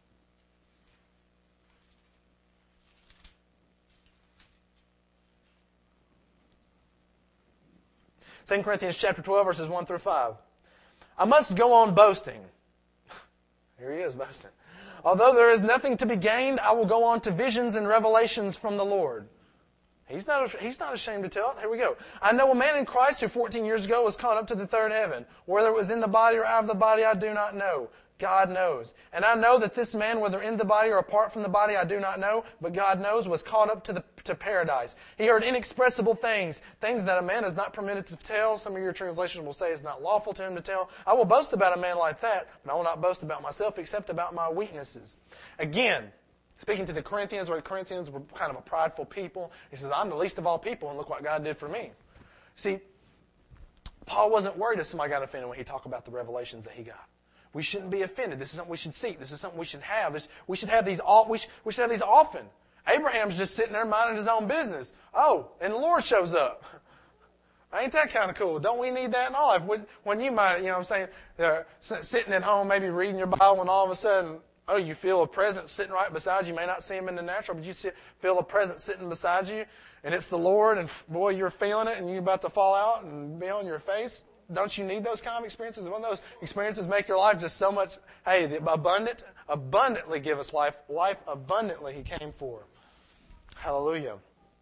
Speaker 1: Second Corinthians chapter 12, verses 1 through 5. I must go on boasting. Here he is boasting. Although there is nothing to be gained, I will go on to visions and revelations from the Lord. He's not ashamed to tell it. Here we go. I know a man in Christ who 14 years ago was caught up to the third heaven. Whether it was in the body or out of the body, I do not know. God knows. And I know that this man, whether in the body or apart from the body, I do not know, but God knows, was caught up to paradise. He heard inexpressible things that a man is not permitted to tell. Some of your translations will say it's not lawful to him to tell. I will boast about a man like that, but I will not boast about myself except about my weaknesses. Again, speaking to the Corinthians, where the Corinthians were kind of a prideful people, he says, I'm the least of all people, and look what God did for me. See, Paul wasn't worried if somebody got offended when he talked about the revelations that he got. We shouldn't be offended. This is something we should seek. This is something we should have. We should have these often. Abraham's just sitting there minding his own business. Oh, and the Lord shows up. Ain't that kind of cool? Don't we need that in our life? When you might, you know what I'm saying, sitting at home, maybe reading your Bible, and all of a sudden, oh, you feel a presence sitting right beside you. You may not see Him in the natural, but you feel a presence sitting beside you, and it's the Lord, and boy, you're feeling it, and you're about to fall out and be on your face. don't you need those kind of experiences? Won't those experiences make your life just so much, hey, the abundantly give us life. Life abundantly He came for. Hallelujah.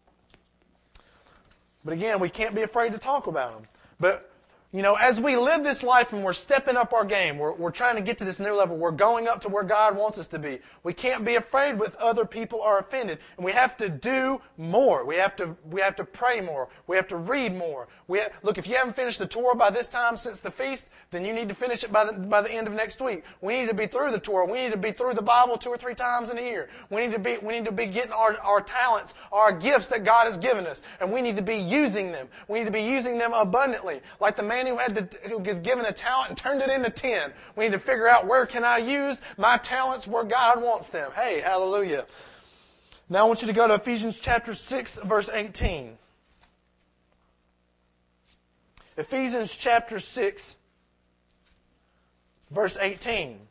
Speaker 1: But again, we can't be afraid to talk about them. But, as we live this life and we're stepping up our game, we're trying to get to this new level, we're going up to where God wants us to be. We can't be afraid with other people are offended. And we have to do more. We have to pray more. We have to read more. Look, if you haven't finished the Torah by this time since the feast, then you need to finish it by the end of next week. We need to be through the Torah. We need to be through the Bible 2 or 3 times in a year. We need to be getting our talents, our gifts that God has given us, and we need to be using them. We need to be using them abundantly. Like the man who was given a talent and turned it into 10. We need to figure out, where can I use my talents where God wants them. Hey, hallelujah. Now I want you to go to Ephesians chapter 6, verse 18. Ephesians chapter 6, verse 18.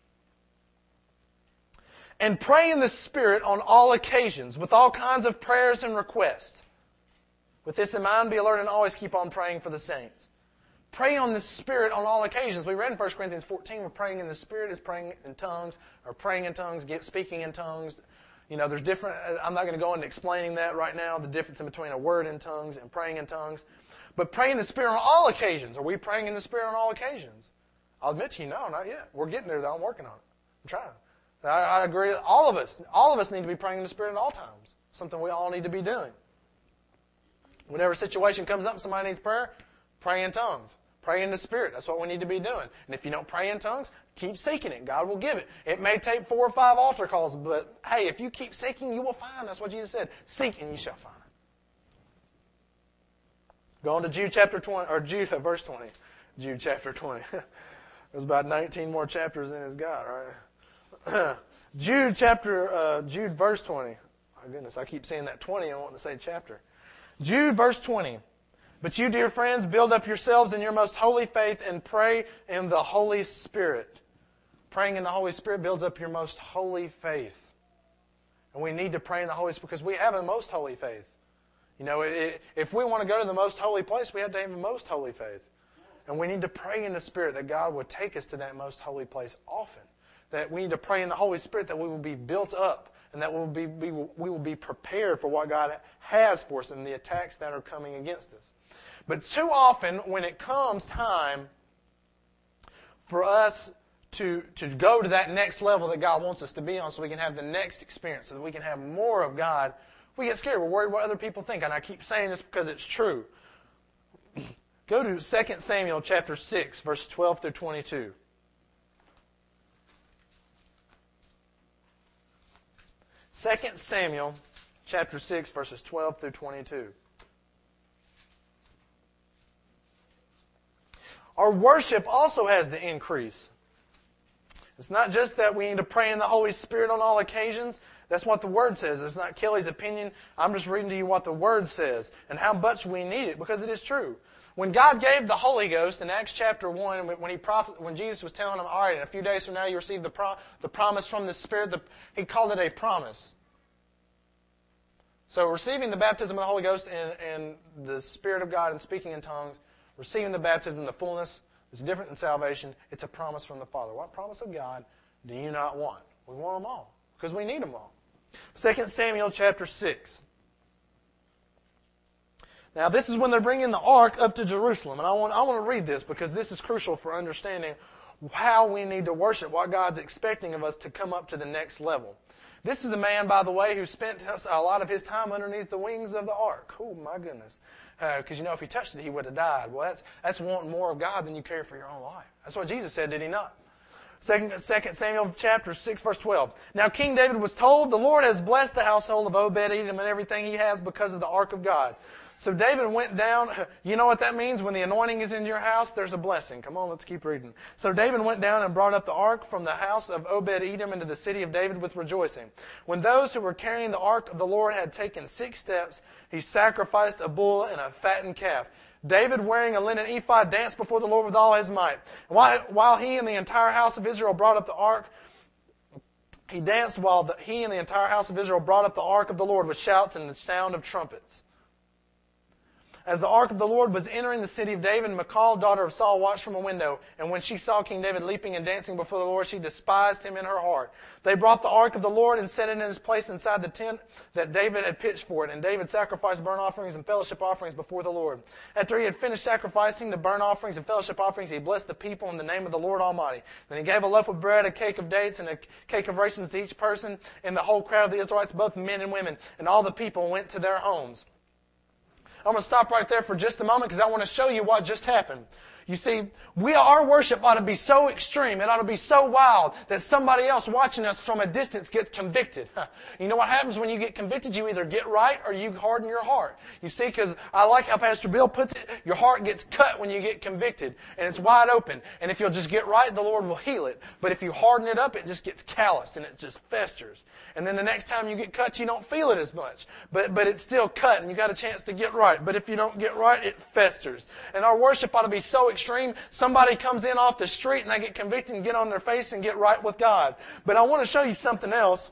Speaker 1: And pray in the Spirit on all occasions, with all kinds of prayers and requests. With this in mind, be alert and always keep on praying for the saints. Pray on the Spirit on all occasions. We read in 1 Corinthians 14, where praying in the Spirit is praying in tongues, or praying in tongues, speaking in tongues. There's different, I'm not going to go into explaining that right now, the difference in between a word in tongues and praying in tongues. But praying in the Spirit on all occasions. Are we praying in the Spirit on all occasions? I'll admit to you, no, not yet. We're getting there, though. I'm working on it. I'm trying. I agree. All of us need to be praying in the Spirit at all times. Something we all need to be doing. Whenever a situation comes up and somebody needs prayer, pray in tongues. Pray in the Spirit. That's what we need to be doing. And if you don't pray in tongues, keep seeking it. God will give it. It may take 4 or 5 altar calls, but hey, if you keep seeking, you will find. That's what Jesus said. Seek and you shall find. Go on to Jude chapter 20, or Jude, verse 20. Jude chapter 20. There's about 19 more chapters than it's got, right? Jude verse 20. My goodness, I keep saying that 20 and wanting to say chapter. Jude verse 20. But you, dear friends, build up yourselves in your most holy faith and pray in the Holy Spirit. Praying in the Holy Spirit builds up your most holy faith. And we need to pray in the Holy Spirit because we have a most holy faith. If we want to go to the most holy place, we have to have the most holy faith. And we need to pray in the Spirit that God would take us to that most holy place often. That we need to pray in the Holy Spirit that we will be built up and that we will be prepared for what God has for us and the attacks that are coming against us. But too often, when it comes time for us to go to that next level that God wants us to be on so we can have the next experience, so that we can have more of God, we get scared. We're worried what other people think. And I keep saying this because it's true. Go to 2 Samuel chapter 6, verses 12 through 22. 2 Samuel chapter 6, verses 12 through 22. Our worship also has to increase. It's not just that we need to pray in the Holy Spirit on all occasions. That's what the Word says. It's not Kelly's opinion. I'm just reading to you what the Word says and how much we need it because it is true. When God gave the Holy Ghost in Acts chapter 1, when Jesus was telling them, all right, in a few days from now you receive the promise from the Spirit, He called it a promise. So receiving the baptism of the Holy Ghost and the Spirit of God and speaking in tongues, receiving the baptism in the fullness is different than salvation. It's a promise from the Father. What promise of God do you not want? We want them all because we need them all. 2 Samuel chapter 6. Now this is when they're bringing the ark up to Jerusalem. And I want to read this because this is crucial for understanding how we need to worship, what God's expecting of us to come up to the next level. This is a man, by the way, who spent a lot of his time underneath the wings of the ark. Oh, my goodness. Because, if he touched it, he would have died. Well, that's wanting more of God than you care for your own life. That's what Jesus said, did he not? 2 Samuel chapter 6, verse 12. Now King David was told, the Lord has blessed the household of Obed-Edom and everything he has because of the ark of God. So David went down. You know what that means? When the anointing is in your house, there's a blessing. Come on, let's keep reading. So David went down and brought up the ark from the house of Obed-Edom into the city of David with rejoicing. When those who were carrying the ark of the Lord had taken 6 steps, he sacrificed a bull and a fattened calf. David, wearing a linen ephod, danced before the Lord with all his might. While he and the entire house of Israel brought up the ark, he danced while he and the entire house of Israel brought up the ark of the Lord with shouts and the sound of trumpets. As the ark of the Lord was entering the city of David, Michal, daughter of Saul, watched from a window. And when she saw King David leaping and dancing before the Lord, she despised him in her heart. They brought the ark of the Lord and set it in its place inside the tent that David had pitched for it. And David sacrificed burnt offerings and fellowship offerings before the Lord. After he had finished sacrificing the burnt offerings and fellowship offerings, he blessed the people in the name of the Lord Almighty. Then he gave a loaf of bread, a cake of dates, and a cake of raisins to each person in the whole crowd of the Israelites, both men and women. And all the people went to their homes. I'm going to stop right there for just a moment because I want to show you what just happened. You see, our worship ought to be so extreme, it ought to be so wild that somebody else watching us from a distance gets convicted. You know what happens when you get convicted? You either get right or you harden your heart. You see, because I like how Pastor Bill puts it, your heart gets cut when you get convicted, and it's wide open. And if you'll just get right, the Lord will heal it. But if you harden it up, it just gets calloused and it just festers. And then the next time you get cut, you don't feel it as much. But it's still cut, and you got a chance to get right. But if you don't get right, it festers. And our worship ought to be so extreme. Somebody comes in off the street and they get convicted and get on their face and get right with God. But I want to show you something else.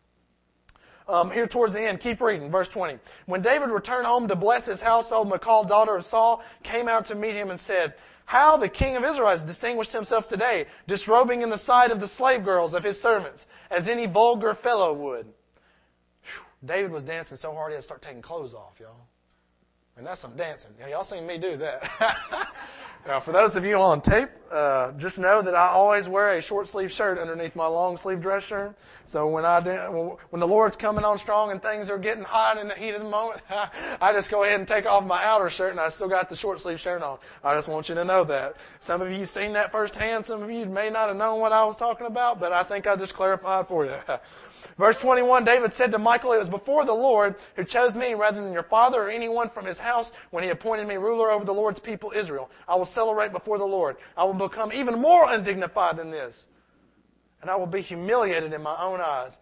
Speaker 1: Here towards the end, keep reading, verse 20. When David returned home to bless his household, Michal, daughter of Saul, came out to meet him and said, "How the king of Israel has distinguished himself today, disrobing in the sight of the slave girls of his servants, as any vulgar fellow would." Whew. David was dancing so hard he had to start taking clothes off, y'all. And that's some dancing. Y'all seen me do that. Now, for those of you on tape, just know that I always wear a short sleeve shirt underneath my long sleeve dress shirt. So when the Lord's coming on strong and things are getting hot in the heat of the moment, I just go ahead and take off my outer shirt and I still got the short sleeve shirt on. I just want you to know that. Some of you have seen that firsthand. Some of you may not have known what I was talking about, but I think I just clarified for you. Verse 21, David said to Michal, "It was before the Lord who chose me rather than your father or anyone from his house when he appointed me ruler over the Lord's people Israel. I will celebrate before the Lord. I will become even more undignified than this, and I will be humiliated in my own eyes.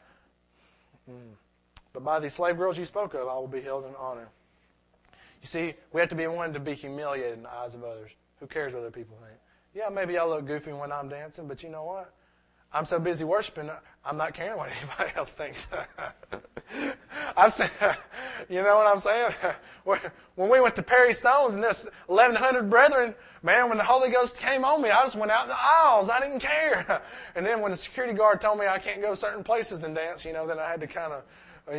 Speaker 1: But by these slave girls you spoke of, I will be held in honor." You see, we have to be willing to be humiliated in the eyes of others. Who cares what other people think? Yeah, maybe I look goofy when I'm dancing, but you know what? I'm so busy worshiping, I'm not caring what anybody else thinks. I've seen, you know what I'm saying? When we went to Perry Stone's and this 1,100 brethren, man, when the Holy Ghost came on me, I just went out in the aisles. I didn't care. And then when the security guard told me I can't go certain places and dance, then I had to kind of,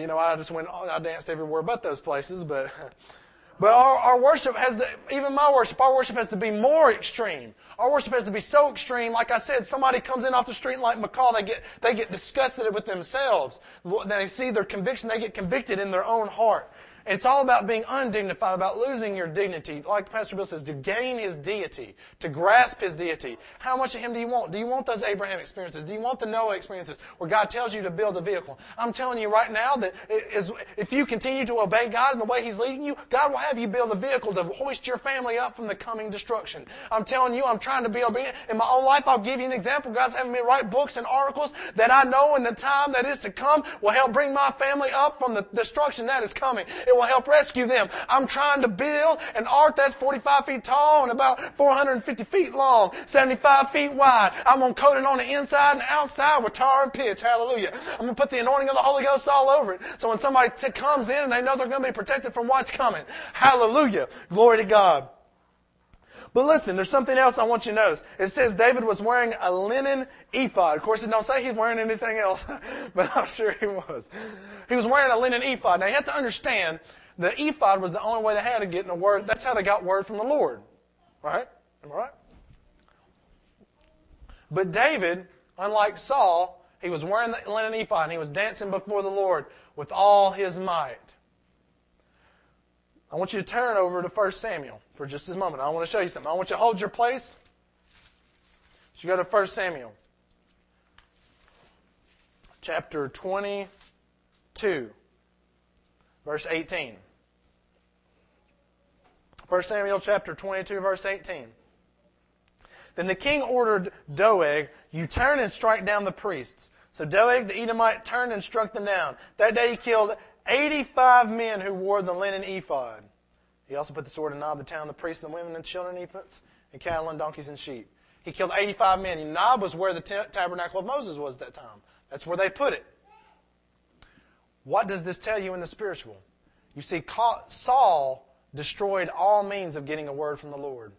Speaker 1: I danced everywhere but those places, but our worship our worship has to be more extreme. Our worship has to be so extreme. Like I said, somebody comes in off the street like Michal, they get disgusted with themselves. They see their conviction, they get convicted in their own heart. It's all about being undignified, about losing your dignity. Like Pastor Bill says, to gain His deity, to grasp His deity. How much of Him do you want? Do you want those Abraham experiences? Do you want the Noah experiences where God tells you to build a vehicle? I'm telling you right now that if you continue to obey God in the way He's leading you, God will have you build a vehicle to hoist your family up from the coming destruction. I'm telling you, I'm trying to be obedient. In my own life, I'll give you an example. God's having me write books and articles that I know in the time that is to come will help bring my family up from the destruction that is coming. It will help rescue them. I'm trying to build an ark that's 45 feet tall and about 450 feet long, 75 feet wide. I'm going to coat it on the inside and outside with tar and pitch. Hallelujah. I'm going to put the anointing of the Holy Ghost all over it. So when somebody comes in and they know they're going to be protected from what's coming. Hallelujah. Glory to God. But listen, there's something else I want you to notice. It says David was wearing a linen ephod. Of course, it don't say he's wearing anything else, but I'm sure he was. He was wearing a linen ephod. Now, you have to understand, the ephod was the only way they had to get in the word. That's how they got word from the Lord. Right? Am I right? But David, unlike Saul, he was wearing the linen ephod and he was dancing before the Lord with all his might. I want you to turn over to 1 Samuel for just this moment. I want to show you something. I want you to hold your place. So you go to 1 Samuel. Chapter 22. Verse 18. 1 Samuel chapter 22, verse 18. Then the king ordered Doeg, "You turn and strike down the priests." So Doeg the Edomite turned and struck them down. That day he killed 85 men who wore the linen ephod. He also put the sword in Nob, the town, the priests and the women and children and infants, and cattle and donkeys and sheep. He killed 85 men. And Nob was where the tabernacle of Moses was at that time. That's where they put it. What does this tell you in the spiritual? You see, Saul destroyed all means of getting a word from the Lord.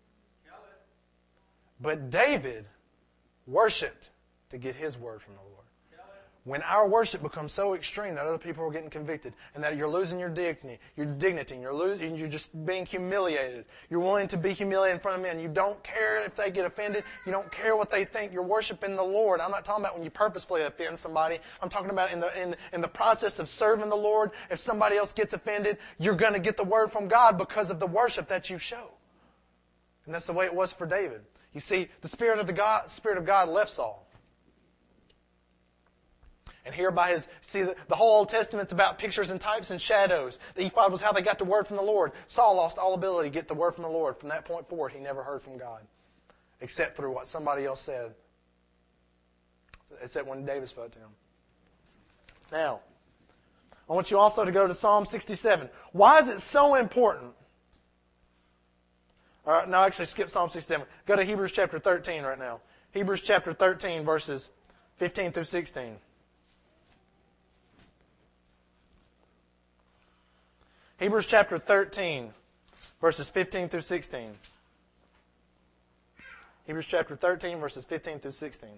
Speaker 1: But David worshipped to get his word from the Lord. When our worship becomes so extreme that other people are getting convicted and that you're losing your dignity, you're just being humiliated. You're willing to be humiliated in front of men. You don't care if they get offended. You don't care what they think. You're worshiping the Lord. I'm not talking about when you purposefully offend somebody. I'm talking about in the process of serving the Lord. If somebody else gets offended, you're going to get the word from God because of the worship that you show. And that's the way it was for David. You see, the Spirit of God left Saul. And here the whole Old Testament's about pictures and types and shadows. The ephod was how they got the word from the Lord. Saul lost all ability to get the word from the Lord. From that point forward, he never heard from God. Except through what somebody else said. Except when David spoke to him. Now, I want you also to go to Psalm 67. Why is it so important? All right, no, actually skip Psalm 67. Go to Hebrews chapter 13 right now. Hebrews chapter 13, verses 15 through 16. Hebrews chapter 13, verses 15 through 16. Hebrews chapter 13, verses 15 through 16.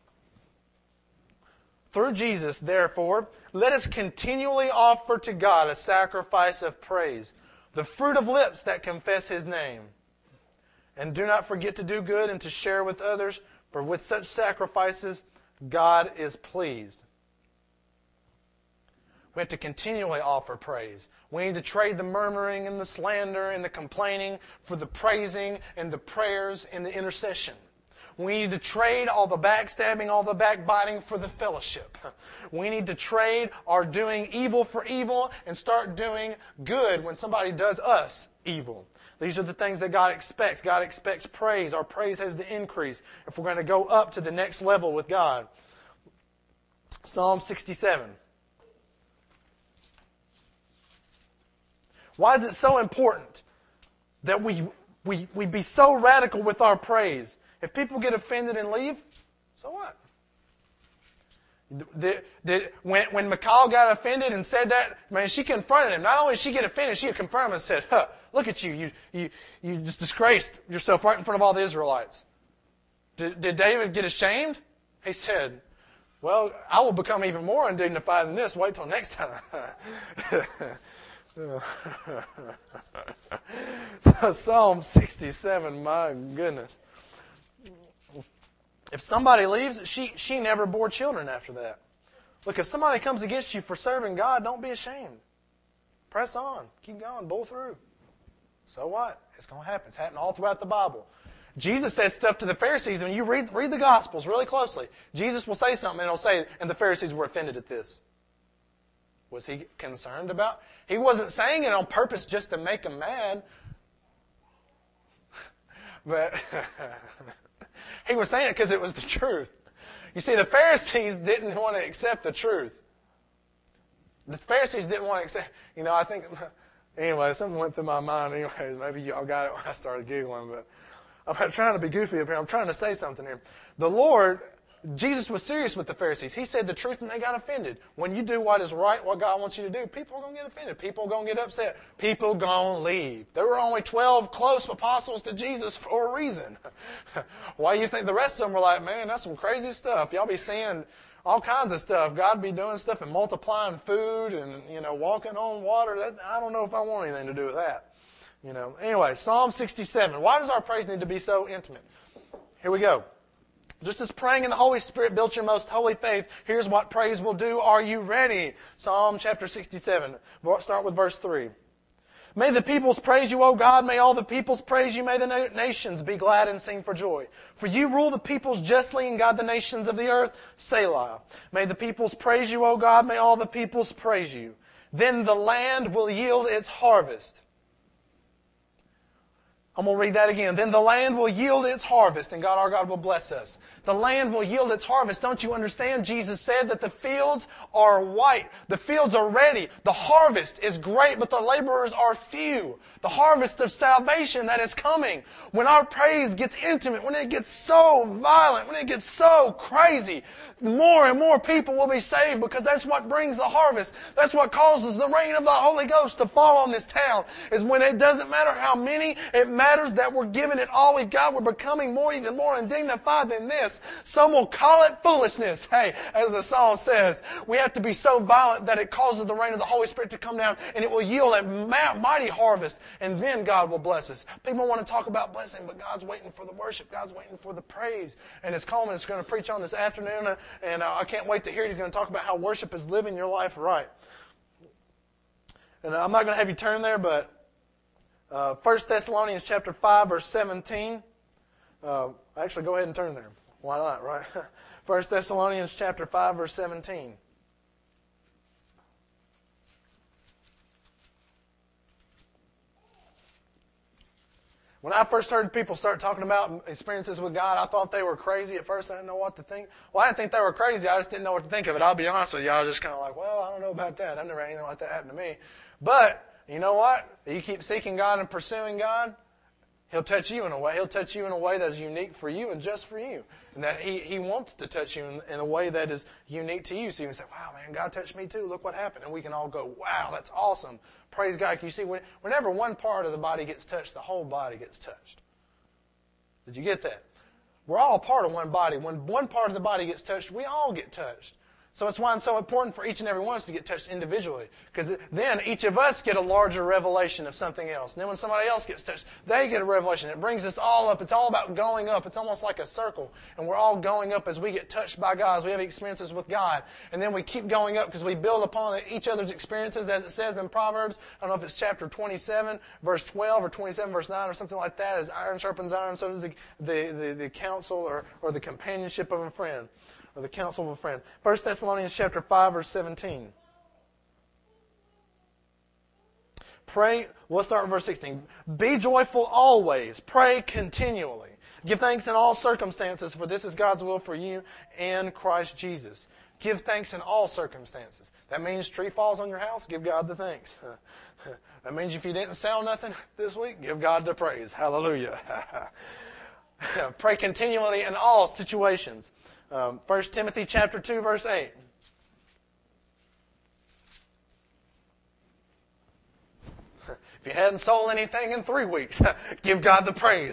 Speaker 1: Through Jesus, therefore, let us continually offer to God a sacrifice of praise, the fruit of lips that confess His name. And do not forget to do good and to share with others, for with such sacrifices God is pleased. We have to continually offer praise. We need to trade the murmuring and the slander and the complaining for the praising and the prayers and the intercession. We need to trade all the backstabbing, all the backbiting for the fellowship. We need to trade our doing evil for evil and start doing good when somebody does us evil. These are the things that God expects. God expects praise. Our praise has to increase if we're going to go up to the next level with God. Psalm 67. Why is it so important that we be so radical with our praise? If people get offended and leave, so what? When Michal got offended and said that, man, she confronted him. Not only did she get offended, she confronted him and said, look at you. You just disgraced yourself right in front of all the Israelites. Did David get ashamed? He said, well, I will become even more undignified than this. Wait till next time. Psalm 67, my goodness. If somebody leaves, she never bore children after that. Look, if somebody comes against you for serving God, don't be ashamed. Press on. Keep going. Bull through. So what? It's going to happen. It's happening all throughout the Bible. Jesus said stuff to the Pharisees. When you read the Gospels really closely, Jesus will say something and it'll say, and the Pharisees were offended at this. Was he concerned about? He wasn't saying it on purpose just to make them mad. But he was saying it because it was the truth. You see, the Pharisees didn't want to accept the truth. The Pharisees didn't want to accept, I think, anyway, something went through my mind. Anyways, maybe y'all got it when I started giggling, but I'm trying to be goofy up here. I'm trying to say something here. The Lord, Jesus was serious with the Pharisees. He said the truth and they got offended. When you do what is right, what God wants you to do, people are going to get offended. People are going to get upset. People are going to leave. There were only 12 close apostles to Jesus for a reason. Why do you think the rest of them were like, man, that's some crazy stuff. Y'all be seeing all kinds of stuff. God be doing stuff and multiplying food and, walking on water. I don't know if I want anything to do with that. Anyway, Psalm 67. Why does our praise need to be so intimate? Here we go. Just as praying in the Holy Spirit built your most holy faith, here's what praise will do. Are you ready? Psalm chapter 67. Start with verse 3. May the peoples praise you, O God. May all the peoples praise you. May the nations be glad and sing for joy. For you rule the peoples justly and guide the nations of the earth. Selah. May the peoples praise you, O God. May all the peoples praise you. Then the land will yield its harvest. I'm going to read that again. Then the land will yield its harvest, and God, our God, will bless us. The land will yield its harvest. Don't you understand? Jesus said that the fields are white. The fields are ready. The harvest is great, but the laborers are few. The harvest of salvation that is coming. When our praise gets intimate, when it gets so violent, when it gets so crazy, more and more people will be saved because that's what brings the harvest. That's what causes the rain of the Holy Ghost to fall on this town, is when it doesn't matter how many, it matters that we're giving it all we've got. We're becoming even more undignified than this. Some will call it foolishness. Hey, as the song says, we have to be so violent that it causes the rain of the Holy Spirit to come down, and it will yield a mighty harvest, and then God will bless us. People want to talk about blessing, but God's waiting for the worship. God's waiting for the praise. And as Coleman is going to preach on this afternoon, and I can't wait to hear it. He's going to talk about how worship is living your life right. And I'm not going to have you turn there, but 1 Thessalonians chapter 5, verse 17. Actually, go ahead and turn there. Why not, right? 1 Thessalonians chapter 5, verse 17. When I first heard people start talking about experiences with God, I thought they were crazy. At first, I didn't know what to think. Well, I didn't think they were crazy. I just didn't know what to think of it. I'll be honest with you. I was just kind of like, well, I don't know about that. I've never had anything like that happen to me. But, you know what? You keep seeking God and pursuing God, He'll touch you in a way. He'll touch you in a way that is unique for you and just for you. And that He wants to touch you in a way that is unique to you. So you can say, wow, man, God touched me too. Look what happened. And we can all go, wow, that's awesome. Praise God. You see, whenever one part of the body gets touched, the whole body gets touched. Did you get that? We're all part of one body. When one part of the body gets touched, we all get touched. So it's why it's so important for each and every one of us to get touched individually. Because then each of us get a larger revelation of something else. And then when somebody else gets touched, they get a revelation. It brings us all up. It's all about going up. It's almost like a circle. And we're all going up as we get touched by God, as we have experiences with God. And then we keep going up because we build upon each other's experiences, as it says in Proverbs. I don't know if it's chapter 27, verse 12, or 27, verse 9, or something like that. As iron sharpens iron, so does the counsel or the companionship of a friend. Or the counsel of a friend. 1 Thessalonians chapter 5, verse 17. Pray, let's start with verse 16. Be joyful always. Pray continually. Give thanks in all circumstances, for this is God's will for you in Christ Jesus. Give thanks in all circumstances. That means tree falls on your house, give God the thanks. That means if you didn't sell nothing this week, give God the praise. Hallelujah. Pray continually in all situations. 1 Timothy chapter 2, verse 8. If you hadn't sold anything in 3 weeks, give God the praise.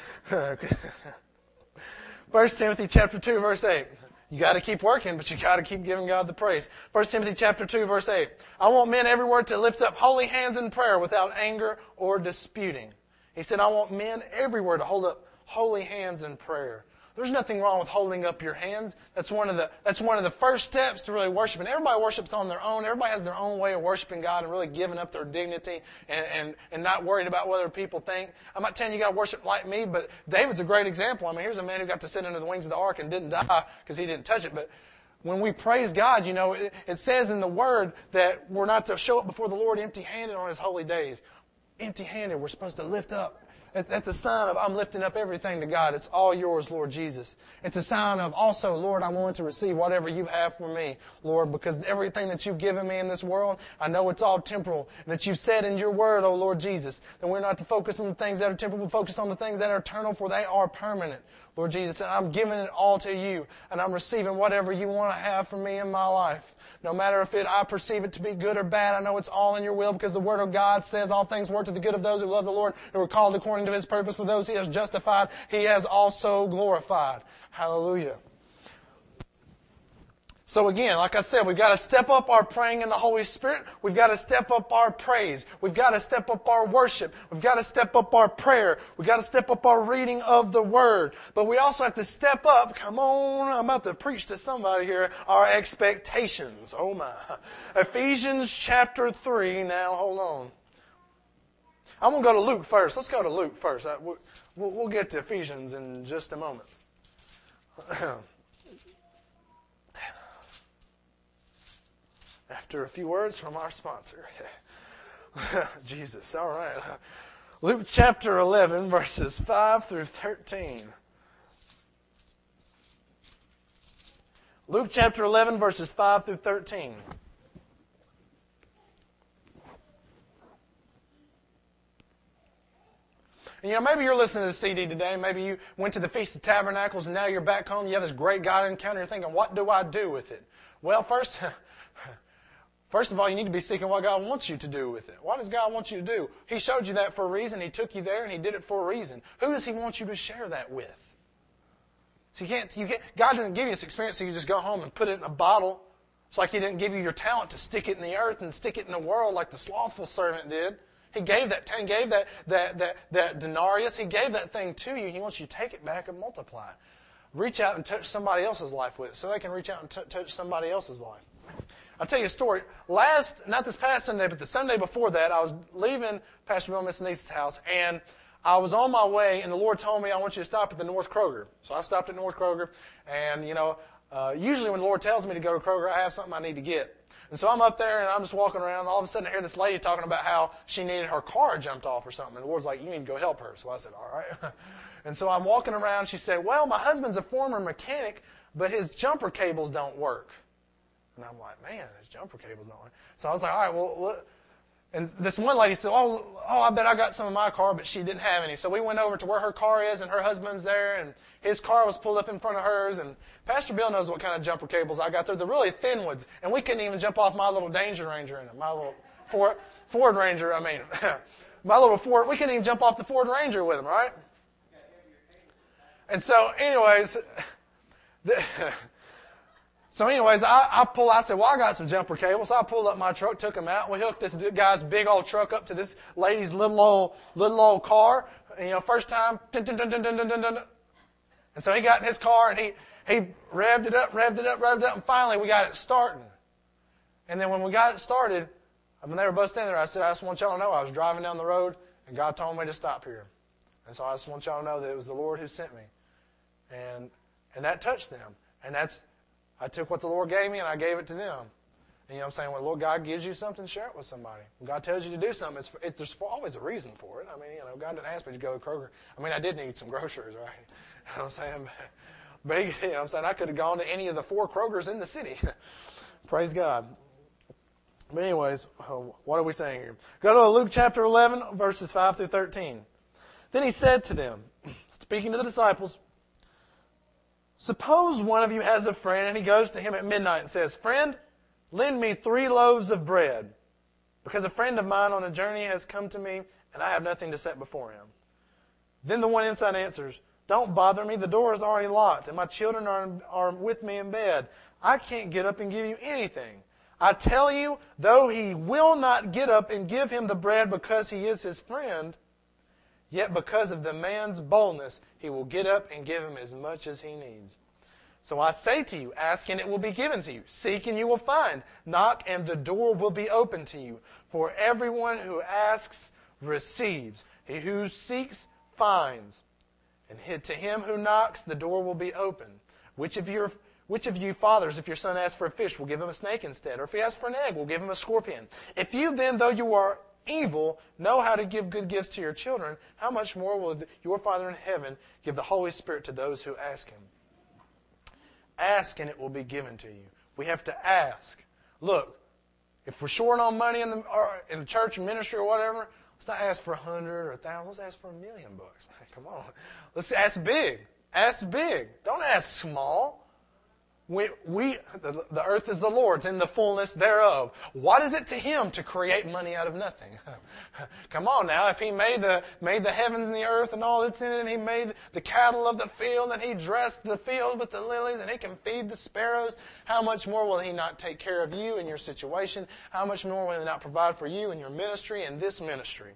Speaker 1: 1 Timothy chapter 2, verse 8. You got to keep working, but you got to keep giving God the praise. 1 Timothy chapter 2, verse 8. I want men everywhere to lift up holy hands in prayer without anger or disputing. He said, I want men everywhere to hold up holy hands in prayer. There's nothing wrong with holding up your hands. That's one of the first steps to really worship. And everybody worships on their own. Everybody has their own way of worshiping God and really giving up their dignity and not worried about what other people think. I'm not telling you got to worship like me, but David's a great example. I mean, here's a man who got to sit under the wings of the ark and didn't die because he didn't touch it. But when we praise God, you know, it says in the Word that we're not to show up before the Lord empty-handed on His holy days. Empty-handed, we're supposed to lift up. That's a sign of I'm lifting up everything to God. It's all yours, Lord Jesus. It's a sign of also, Lord, I want to receive whatever you have for me, Lord, because everything that you've given me in this world, I know it's all temporal. And that you've said in your word, oh Lord Jesus, that we're not to focus on the things that are temporal, but focus on the things that are eternal, for they are permanent. Lord Jesus, and I'm giving it all to you, and I'm receiving whatever you want to have for me in my life. No matter if I perceive it to be good or bad, I know it's all in your will because the Word of God says all things work to the good of those who love the Lord and were called according to His purpose. For those He has justified, He has also glorified. Hallelujah. So again, like I said, we've got to step up our praying in the Holy Spirit. We've got to step up our praise. We've got to step up our worship. We've got to step up our prayer. We've got to step up our reading of the Word. But we also have to step up, come on, I'm about to preach to somebody here, our expectations. Oh my. Ephesians chapter 3, now hold on. I'm going to go to Luke first. Let's go to Luke first. We'll get to Ephesians in just a moment. After a few words from our sponsor. Jesus, all right. Luke chapter 11, verses 5 through 13. Luke chapter 11, verses 5 through 13. And maybe you're listening to the CD today. Maybe you went to the Feast of Tabernacles and now you're back home. You have this great God encounter. You're thinking, what do I do with it? Well, first of all, you need to be seeking what God wants you to do with it. What does God want you to do? He showed you that for a reason. He took you there and He did it for a reason. Who does He want you to share that with? So God doesn't give you this experience so you can just go home and put it in a bottle. It's like He didn't give you your talent to stick it in the earth and stick it in the world like the slothful servant did. He gave that denarius. He gave that thing to you. He wants you to take it back and multiply it. Reach out and touch somebody else's life with it so they can reach out and touch somebody else's life. I'll tell you a story. Not this past Sunday, but the Sunday before that, I was leaving Pastor Bill and Miss Niece's house, and I was on my way, and the Lord told me, I want you to stop at the North Kroger. So I stopped at North Kroger, and, usually when the Lord tells me to go to Kroger, I have something I need to get. And so I'm up there, and I'm just walking around, and all of a sudden I hear this lady talking about how she needed her car jumped off or something. And the Lord's like, you need to go help her. So I said, all right. And so I'm walking around. She said, well, my husband's a former mechanic, but his jumper cables don't work. And I'm like, man, his jumper cables don't work. So I was like, all right, well, look. And this one lady said, oh, I bet I got some in my car, but she didn't have any. So we went over to where her car is, and her husband's there, and his car was pulled up in front of hers, and Pastor Bill knows what kind of jumper cables I got. They're the really thin ones, and we couldn't even jump off my little Danger Ranger in them, my little Ford Ranger, my little Ford. We couldn't even jump off the Ford Ranger with them, right? And so, anyways, I said, well, I got some jumper cables. So I pulled up my truck, took them out, and we hooked this guy's big old truck up to this lady's little old car. And, first time, dun, dun, dun, dun, dun, dun, dun. And so he got in his car, and he revved it up, and finally we got it starting. And then when we got it started, when they were both standing there, I said, I just want y'all to know I was driving down the road, and God told me to stop here. And so I just want y'all to know that it was the Lord who sent me. And that touched them. And I took what the Lord gave me and I gave it to them. And I'm saying, when Lord God gives you something, share it with somebody. When God tells you to do something, there's always a reason for it. God didn't ask me to go to Kroger. I did need some groceries, right? I'm saying, but I could have gone to any of the 4 Krogers in the city. Praise God. But anyways, what are we saying here? Go to Luke chapter 11, verses 5 through 13. Then He said to them, speaking to the disciples, suppose one of you has a friend and he goes to him at midnight and says, friend, lend me 3 loaves of bread, because a friend of mine on a journey has come to me and I have nothing to set before him. Then the one inside answers, don't bother me, the door is already locked and my children are with me in bed. I can't get up and give you anything. I tell you, though he will not get up and give him the bread because he is his friend, yet because of the man's boldness, he will get up and give him as much as he needs. So I say to you, ask and it will be given to you. Seek and you will find. Knock and the door will be opened to you. For everyone who asks receives. He who seeks finds. And to him who knocks, the door will be opened. Which of you fathers, if your son asks for a fish, will give him a snake instead? Or if he asks for an egg, will give him a scorpion? If you then, though you are evil, know how to give good gifts to your children, how much more will your Father in heaven give the Holy Spirit to those who ask Him? Ask and it will be given to you. We have to ask. Look, if we're short on money in the church ministry or whatever, let's not ask for 100 or 1,000. Let's ask for $1 million. Man, come on. Let's ask big. Ask big. Don't ask small. The earth is the Lord's and the fullness thereof. What is it to Him to create money out of nothing? Come on now. If He made the heavens and the earth and all that's in it, and He made the cattle of the field, and He dressed the field with the lilies, and He can feed the sparrows, how much more will He not take care of you in your situation? How much more will He not provide for you in your ministry and this ministry?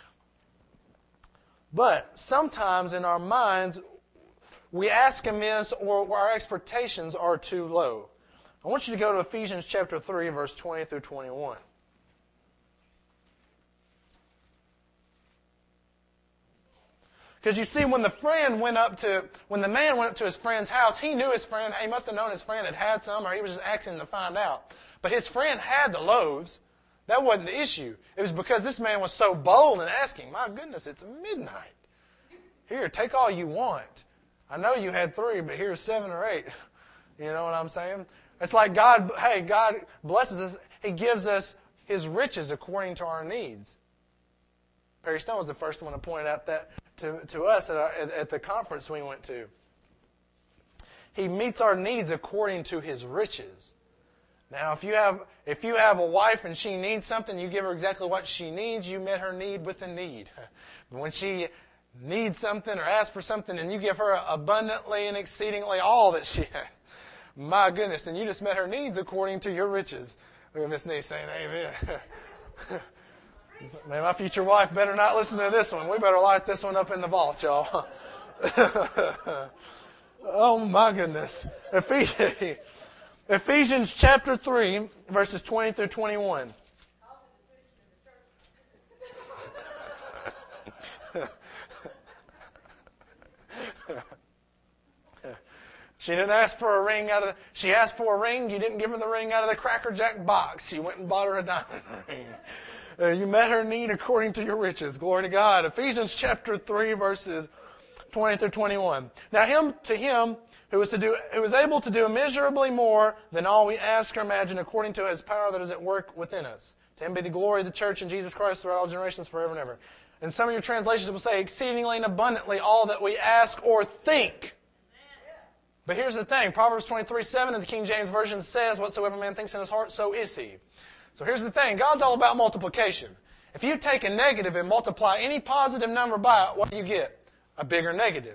Speaker 1: But sometimes in our minds, we ask amiss or our expectations are too low. I want you to go to Ephesians chapter 3, verse 20 through 21. Because you see, when the man went up to his friend's house, he knew his friend. He must have known his friend had some, or he was just asking to find out. But his friend had the loaves. That wasn't the issue. It was because this man was so bold in asking, my goodness, it's midnight. Here, take all you want. I know you had 3, but here's 7 or 8. You know what I'm saying? It's like God blesses us. He gives us His riches according to our needs. Perry Stone was the first one to point out that to us at the conference we went to. He meets our needs according to His riches. Now, if you have a wife and she needs something, you give her exactly what she needs, you met her need with a need. But when she needs something or asks for something and you give her abundantly and exceedingly all that she has, my goodness, then you just met her needs according to your riches. Look at Miss Nee saying amen. Man, my future wife better not listen to this one. We better light this one up in the vault, y'all. Oh, my goodness. Ephesians chapter 3, verses 20 through 21. She didn't ask for a ring she asked for a ring, you didn't give her the ring out of the Cracker Jack box. You went and bought her a diamond ring. You met her need according to your riches. Glory to God. Ephesians chapter 3, verses 20 through 21. Now to him who is able to do immeasurably more than all we ask or imagine according to His power that is at work within us. To Him be the glory of the church in Jesus Christ throughout all generations forever and ever. And some of your translations will say exceedingly and abundantly all that we ask or think. But here's the thing. Proverbs 23:7 in the King James Version says, whatsoever man thinks in his heart, so is he. So here's the thing. God's all about multiplication. If you take a negative and multiply any positive number by it, what do you get? A bigger negative.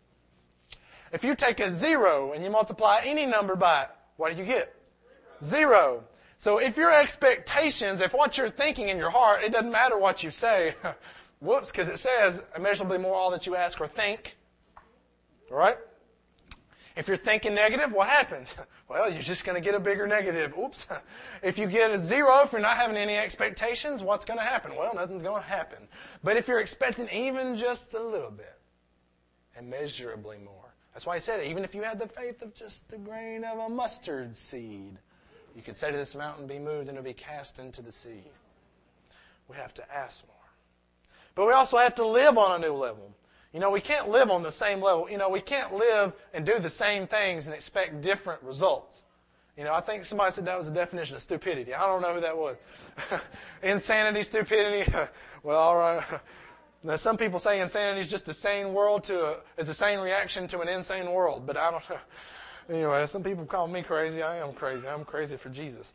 Speaker 1: If you take a 0 and you multiply any number by it, what do you get? 0. So if your expectations, if what you're thinking in your heart, it doesn't matter what you say. Whoops, because it says immeasurably more all that you ask or think. All right? If you're thinking negative, what happens? Well, you're just going to get a bigger negative. Oops. If you get a 0, if you're not having any expectations, what's going to happen? Well, nothing's going to happen. But if you're expecting even just a little bit, immeasurably more. That's why He said, even if you had the faith of just the grain of a mustard seed, you could say to this mountain, be moved, and it'll be cast into the sea. We have to ask more. But we also have to live on a new level. You know, we can't live on the same level. You know, we can't live and do the same things and expect different results. You know, I think somebody said that was the definition of stupidity. I don't know who that was. Insanity, stupidity. Well, all right. Now, some people say insanity is just a sane world is a sane reaction to an insane world. But I don't know. Anyway, some people call me crazy. I am crazy. I'm crazy for Jesus.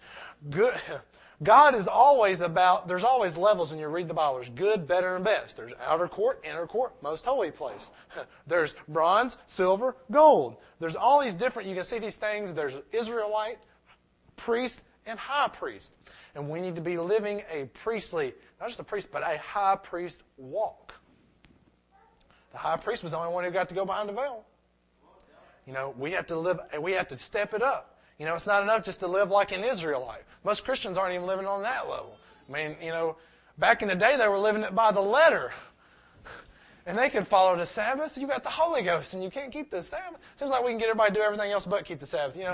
Speaker 1: God is always there's always levels when you read the Bible. There's good, better, and best. There's outer court, inner court, most holy place. There's bronze, silver, gold. There's all these different, you can see these things. There's Israelite, priest, and high priest. And we need to be living a priestly, not just a priest, but a high priest walk. The high priest was the only one who got to go behind the veil. You know, we have to step it up. You know, it's not enough just to live like an Israelite. Most Christians aren't even living on that level. I mean, you know, back in the day they were living it by the letter. And they could follow the Sabbath. You got the Holy Ghost and you can't keep the Sabbath. Seems like we can get everybody to do everything else but keep the Sabbath. You know,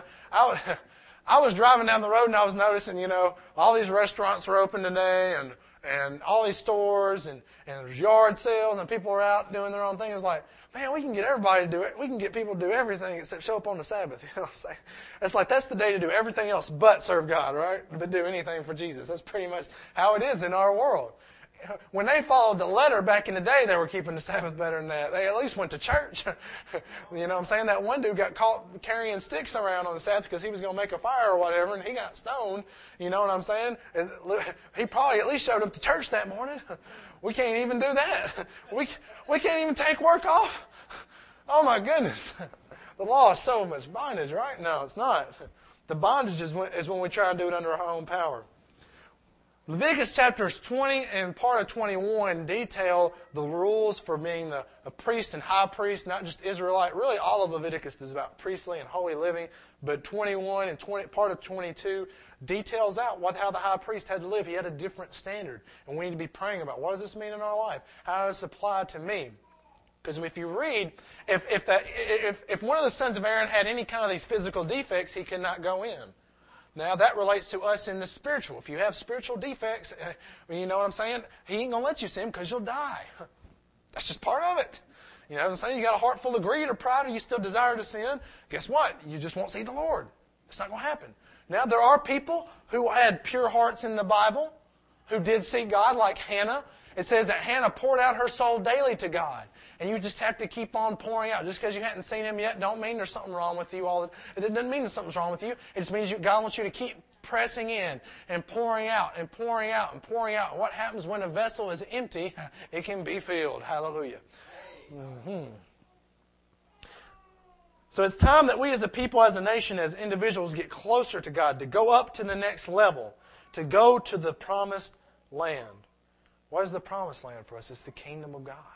Speaker 1: I was driving down the road and I was noticing, you know, all these restaurants were open today and all these stores and there's yard sales and people were out doing their own thing. It was like, man, we can get everybody to do it. We can get people to do everything except show up on the Sabbath. You know what I'm saying? It's like that's the day to do everything else but serve God, right? But do anything for Jesus. That's pretty much how it is in our world. When they followed the letter back in the day, they were keeping the Sabbath better than that. They at least went to church. You know what I'm saying? That one dude got caught carrying sticks around on the Sabbath because he was going to make a fire or whatever, and he got stoned. You know what I'm saying? And he probably at least showed up to church that morning. We can't even do that. We can't even take work off. Oh my goodness. The law is so much bondage, right? No, it's not. The bondage is when we try to do it under our own power. Leviticus chapters 20 and part of 21 detail the rules for being a priest and high priest, not just Israelite. Really, all of Leviticus is about priestly and holy living, but 21 and part of 22 details out how the high priest had to live. He had a different standard, and we need to be praying about what does this mean in our life? How does this apply to me? Because if you read, if one of the sons of Aaron had any kind of these physical defects, he could not go in. Now, that relates to us in the spiritual. If you have spiritual defects, you know what I'm saying? He ain't going to let you sin because you'll die. That's just part of it. You know what I'm saying? You got a heart full of greed or pride, or you still desire to sin. Guess what? You just won't see the Lord. It's not going to happen. Now, there are people who had pure hearts in the Bible, who did seek God, like Hannah. It says that Hannah poured out her soul daily to God. And you just have to keep on pouring out. Just because you hadn't seen Him yet, don't mean there's something wrong with you. It doesn't mean that something's wrong with you. It just means God wants you to keep pressing in and pouring out and pouring out and pouring out. And what happens when a vessel is empty? It can be filled. Hallelujah. Mm-hmm. So it's time that we as a people, as a nation, as individuals get closer to God, to go up to the next level, to go to the promised land. What is the promised land for us? It's the kingdom of God.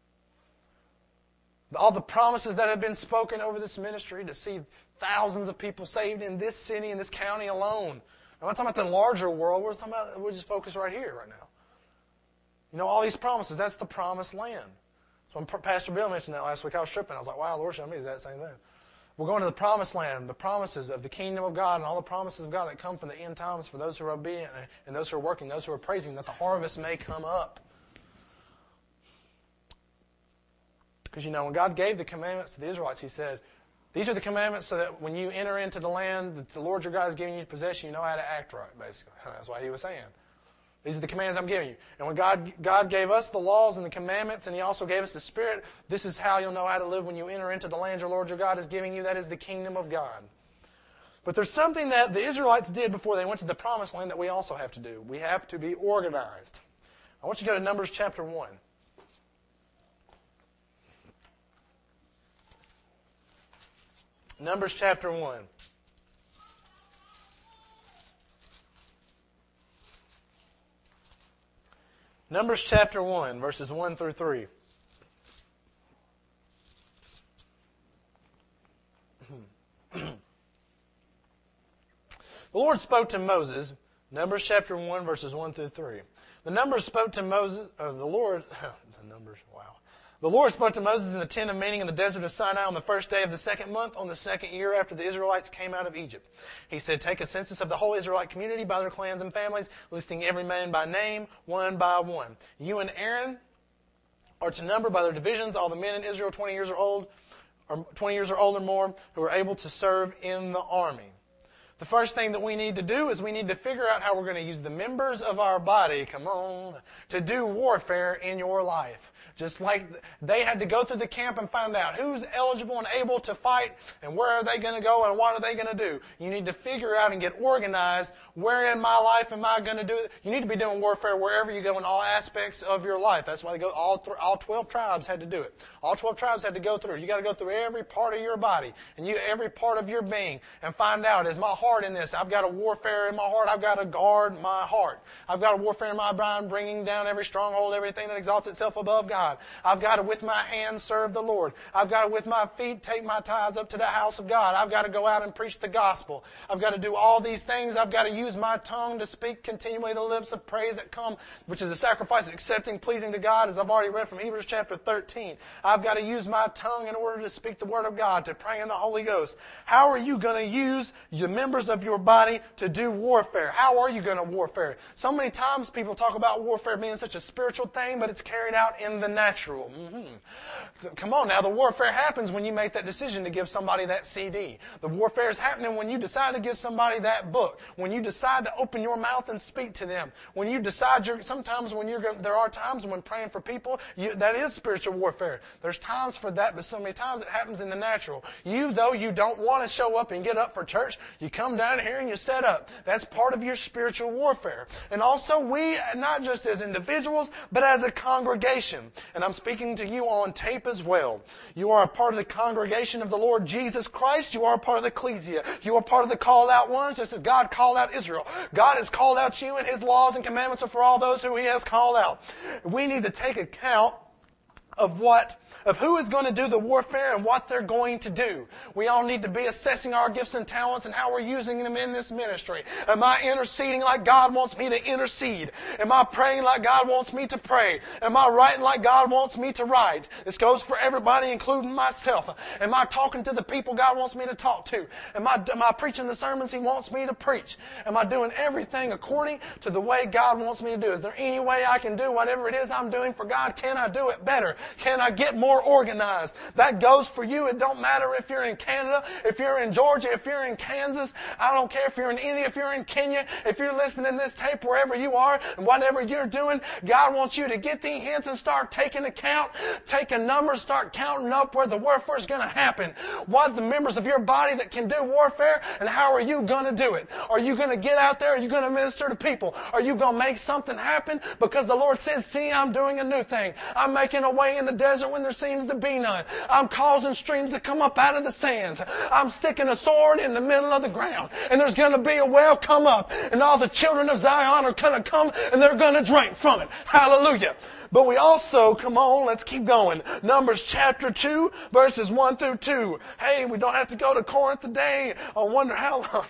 Speaker 1: All the promises that have been spoken over this ministry to see thousands of people saved in this city, in this county alone. I'm not talking about the larger world. We're talking about, we're just focused right here, right now. You know, all these promises, that's the promised land. So when Pastor Bill mentioned that last week, I was tripping. I was like, wow, Lord, show me is that same thing. We're going to the promised land, the promises of the kingdom of God and all the promises of God that come from the end times for those who are obedient and those who are working, those who are praising, that the harvest may come up. Because, you know, when God gave the commandments to the Israelites, He said, these are the commandments so that when you enter into the land that the Lord your God is giving you to possession, you know how to act right, basically. That's what He was saying. These are the commands I'm giving you. And when God gave us the laws and the commandments, and He also gave us the Spirit, this is how you'll know how to live when you enter into the land your Lord your God is giving you. That is the kingdom of God. But there's something that the Israelites did before they went to the promised land that we also have to do. We have to be organized. I want you to go to Numbers chapter 1. Numbers chapter 1. Numbers chapter 1, verses 1 through 3. The Lord spoke to Moses, Numbers chapter 1, verses 1 through 3. The Lord spoke to Moses in the tent of meeting in the desert of Sinai on the first day of the second month, on the second year after the Israelites came out of Egypt. He said, take a census of the whole Israelite community by their clans and families, listing every man by name, one by one. You and Aaron are to number by their divisions all the men in Israel 20 years or old or more who are able to serve in the army. The first thing that we need to do is we need to figure out how we're going to use the members of our body, come on, to do warfare in your life. Just like they had to go through the camp and find out who's eligible and able to fight and where are they going to go and what are they going to do. You need to figure out and get organized. Where in my life am I going to do it? You need to be doing warfare wherever you go in all aspects of your life. That's why they go. All 12 tribes had to do it. All 12 tribes had to go through. You got to go through every part of your body and every part of your being and find out, is my heart in this? I've got a warfare in my heart. I've got to guard my heart. I've got a warfare in my mind, bringing down every stronghold, everything that exalts itself above God. I've got to, with my hands, serve the Lord. I've got to, with my feet, take my tithes up to the house of God. I've got to go out and preach the gospel. I've got to do all these things. I've got to use my tongue to speak continually the lips of praise that come, which is a sacrifice accepting, pleasing to God, as I've already read from Hebrews chapter 13. I've got to use my tongue in order to speak the word of God, to pray in the Holy Ghost. How are you going to use the members of your body to do warfare? How are you going to warfare? So many times people talk about warfare being such a spiritual thing, but it's carried out in the natural. Come on now, the warfare happens when you make that decision to give somebody that CD. The warfare is happening when you decide to give somebody that book. When you decide to open your mouth and speak to them. When you decide, there are times when praying for people, that is spiritual warfare. There's times for that, but so many times it happens in the natural. Though you don't want to show up and get up for church, you come down here and you set up. That's part of your spiritual warfare. And also we, not just as individuals, but as a congregation. And I'm speaking to you on tape as well. You are a part of the congregation of the Lord Jesus Christ. You are a part of the ecclesia. You are part of the called out ones, just as God called out Israel. God has called out you, and His laws and commandments are for all those who He has called out. We need to take account of who is going to do the warfare and what they're going to do. We all need to be assessing our gifts and talents and how we're using them in this ministry. Am I interceding like God wants me to intercede? Am I praying like God wants me to pray? Am I writing like God wants me to write? This goes for everybody, including myself. Am I talking to the people God wants me to talk to? Am I preaching the sermons He wants me to preach? Am I doing everything according to the way God wants me to do? Is there any way I can do whatever it is I'm doing for God? Can I do it better? Can I get more organized? That goes for you. It don't matter if you're in Canada, if you're in Georgia, if you're in Kansas. I don't care if you're in India, if you're in Kenya, if you're listening to this tape, wherever you are, and whatever you're doing, God wants you to get these hints and start taking account, taking numbers, start counting up where the warfare is going to happen. What are the members of your body that can do warfare, and how are you going to do it? Are you going to get out there? Are you going to minister to people? Are you going to make something happen? Because the Lord says, see, I'm doing a new thing. I'm making a way in the desert when there seems to be none. I'm causing streams to come up out of the sands. I'm sticking a sword in the middle of the ground. And there's going to be a well come up. And all the children of Zion are going to come and they're going to drink from it. Hallelujah. But we also, come on, let's keep going. Numbers chapter 2, verses 1 through 2. Hey, we don't have to go to Corinth today. I wonder how long.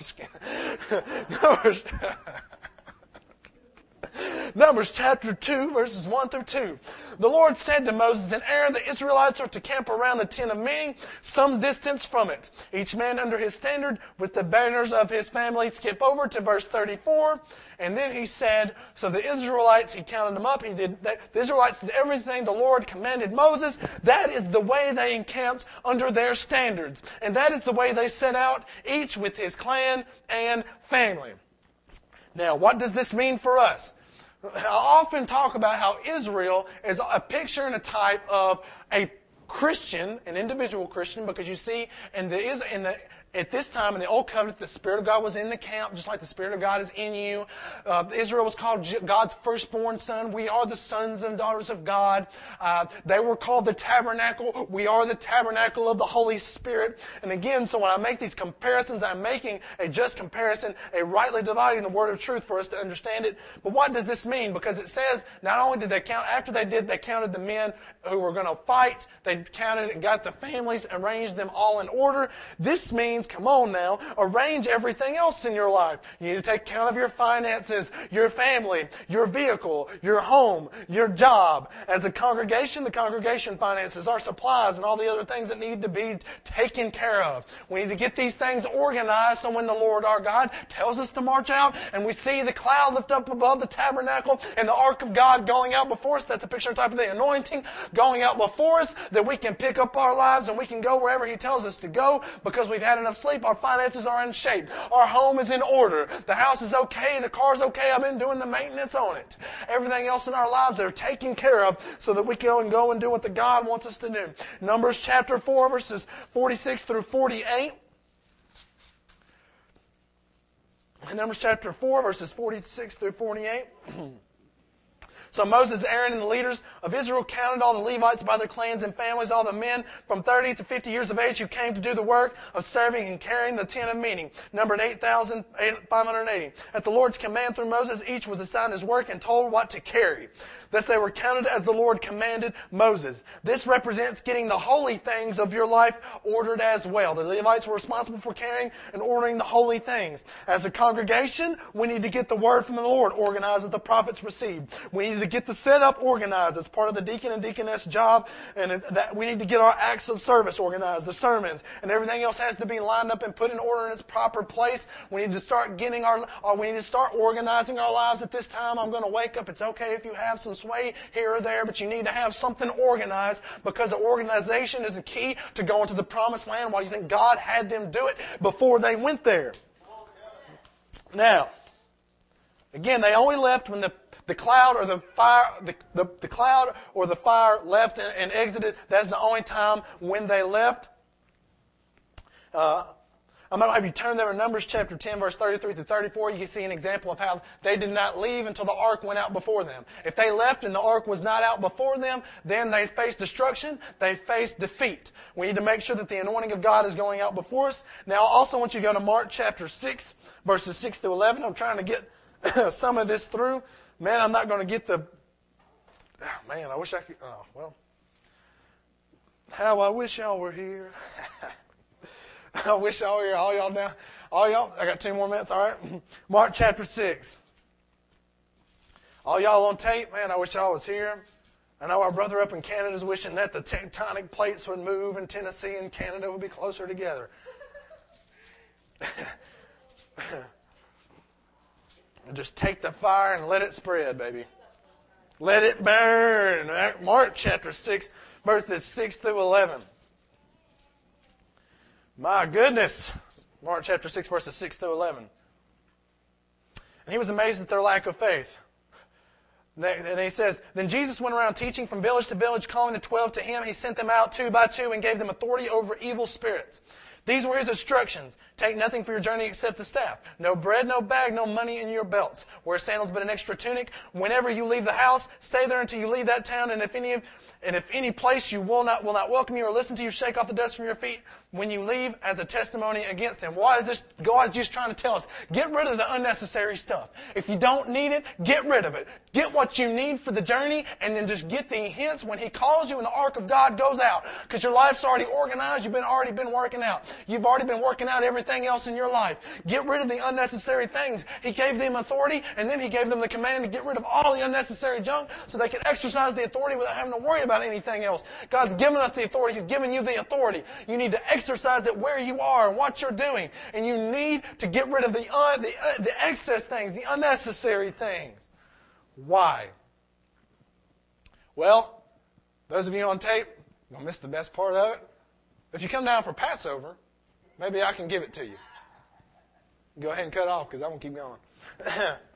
Speaker 1: Numbers chapter 2, verses 1 through 2. The Lord said to Moses and Aaron, the Israelites are to camp around the tent of meeting, some distance from it, each man under his standard with the banners of his family. Skip over to verse 34. And then he said, so the Israelites, he counted them up. The Israelites did everything the Lord commanded Moses. That is the way they encamped under their standards. And that is the way they set out, each with his clan and family. Now, what does this mean for us? I often talk about how Israel is a picture and a type of a Christian, an individual Christian, because you see, at this time in the Old Covenant, the Spirit of God was in the camp, just like the Spirit of God is in you. Israel was called God's firstborn son. We are the sons and daughters of God. They were called the tabernacle. We are the tabernacle of the Holy Spirit. And again, so when I make these comparisons, I'm making a just comparison, a rightly dividing the word of truth for us to understand it. But what does this mean? Because it says, not only did they count, after they did, they counted the men who were going to fight. They counted and got the families, arranged them all in order. This means, come on now, arrange everything else in your life. You need to take count of your finances, your family, your vehicle, your home, your job. As a congregation, the congregation finances, our supplies, and all the other things that need to be taken care of. We need to get these things organized so when the Lord our God tells us to march out and we see the cloud lift up above the tabernacle and the ark of God going out before us, that's a picture and type of the anointing going out before us, that we can pick up our lives and we can go wherever He tells us to go because we've had enough sleep. Our finances are in shape. Our home is in order. The house is okay. The car's okay. I've been doing the maintenance on it. Everything else in our lives are taken care of so that we can go and do what the God wants us to do. Numbers chapter 4, verses 46 through 48. Numbers chapter 4, verses 46 through 48. So Moses, Aaron, and the leaders of Israel counted all the Levites by their clans and families, all the men from 30 to 50 years of age who came to do the work of serving and carrying the tent of meeting, numbered 8,580. At the Lord's command through Moses, each was assigned his work and told what to carry. Thus they were counted as the Lord commanded Moses. This represents getting the holy things of your life ordered as well. The Levites were responsible for carrying and ordering the holy things. As a congregation, we need to get the word from the Lord organized as the prophets received. We need to get the setup organized as part of the deacon and deaconess job. And that we need to get our acts of service organized, the sermons, and everything else has to be lined up and put in order in its proper place. We need to start we need to start organizing our lives at this time. I'm going to wake up. It's okay if you have some sway here or there, but you need to have something organized because the organization is the key to going to the promised land. Why do you think God had them do it before they went there? Now, again, they only left when the cloud or the fire, the cloud or the fire left and exited. That's the only time when they left. I'm going to have you turn there in Numbers chapter 10, verse 33 to 34. You can see an example of how they did not leave until the ark went out before them. If they left and the ark was not out before them, then they faced destruction. They faced defeat. We need to make sure that the anointing of God is going out before us. Now, I also want you to go to Mark chapter 6, verses 6 through 11. I'm trying to get some of this through. Man, I'm not going to get I wish I could. How I wish y'all were here. I wish y'all were here. All y'all now. All y'all. I got 2 more minutes. All right. Mark chapter 6. All y'all on tape, man, I wish y'all was here. I know our brother up in Canada is wishing that the tectonic plates would move and Tennessee and Canada would be closer together. Just take the fire and let it spread, baby. Let it burn. Mark chapter 6, verses 6 through 11. My goodness. Mark chapter 6, verses 6 through 11. And he was amazed at their lack of faith. And he says, Then Jesus went around teaching from village to village, calling the 12 to him. He sent them out 2 by 2 and gave them authority over evil spirits. These were his instructions. Take nothing for your journey except the staff. No bread, no bag, no money in your belts. Wear sandals but an extra tunic. Whenever you leave the house, stay there until you leave that town. And if any place you will not welcome you or listen to you, shake off the dust from your feet when you leave as a testimony against them. Why is this? God's just trying to tell us, get rid of the unnecessary stuff. If you don't need it, get rid of it. Get what you need for the journey, and then just get the hints when he calls you and the ark of God goes out. Because your life's already organized. You've already been working out. You've already been working out everything else in your life. Get rid of the unnecessary things. He gave them authority, and then he gave them the command to get rid of all the unnecessary junk so they could exercise the authority without having to worry about anything else. God's given us the authority. He's given you the authority. You need to exercise it where you are and what you're doing. And you need to get rid of the excess things, the unnecessary things. Why? Well, those of you on tape, you'll miss the best part of it. If you come down for Passover, maybe I can give it to you. Go ahead and cut off because I won't keep going.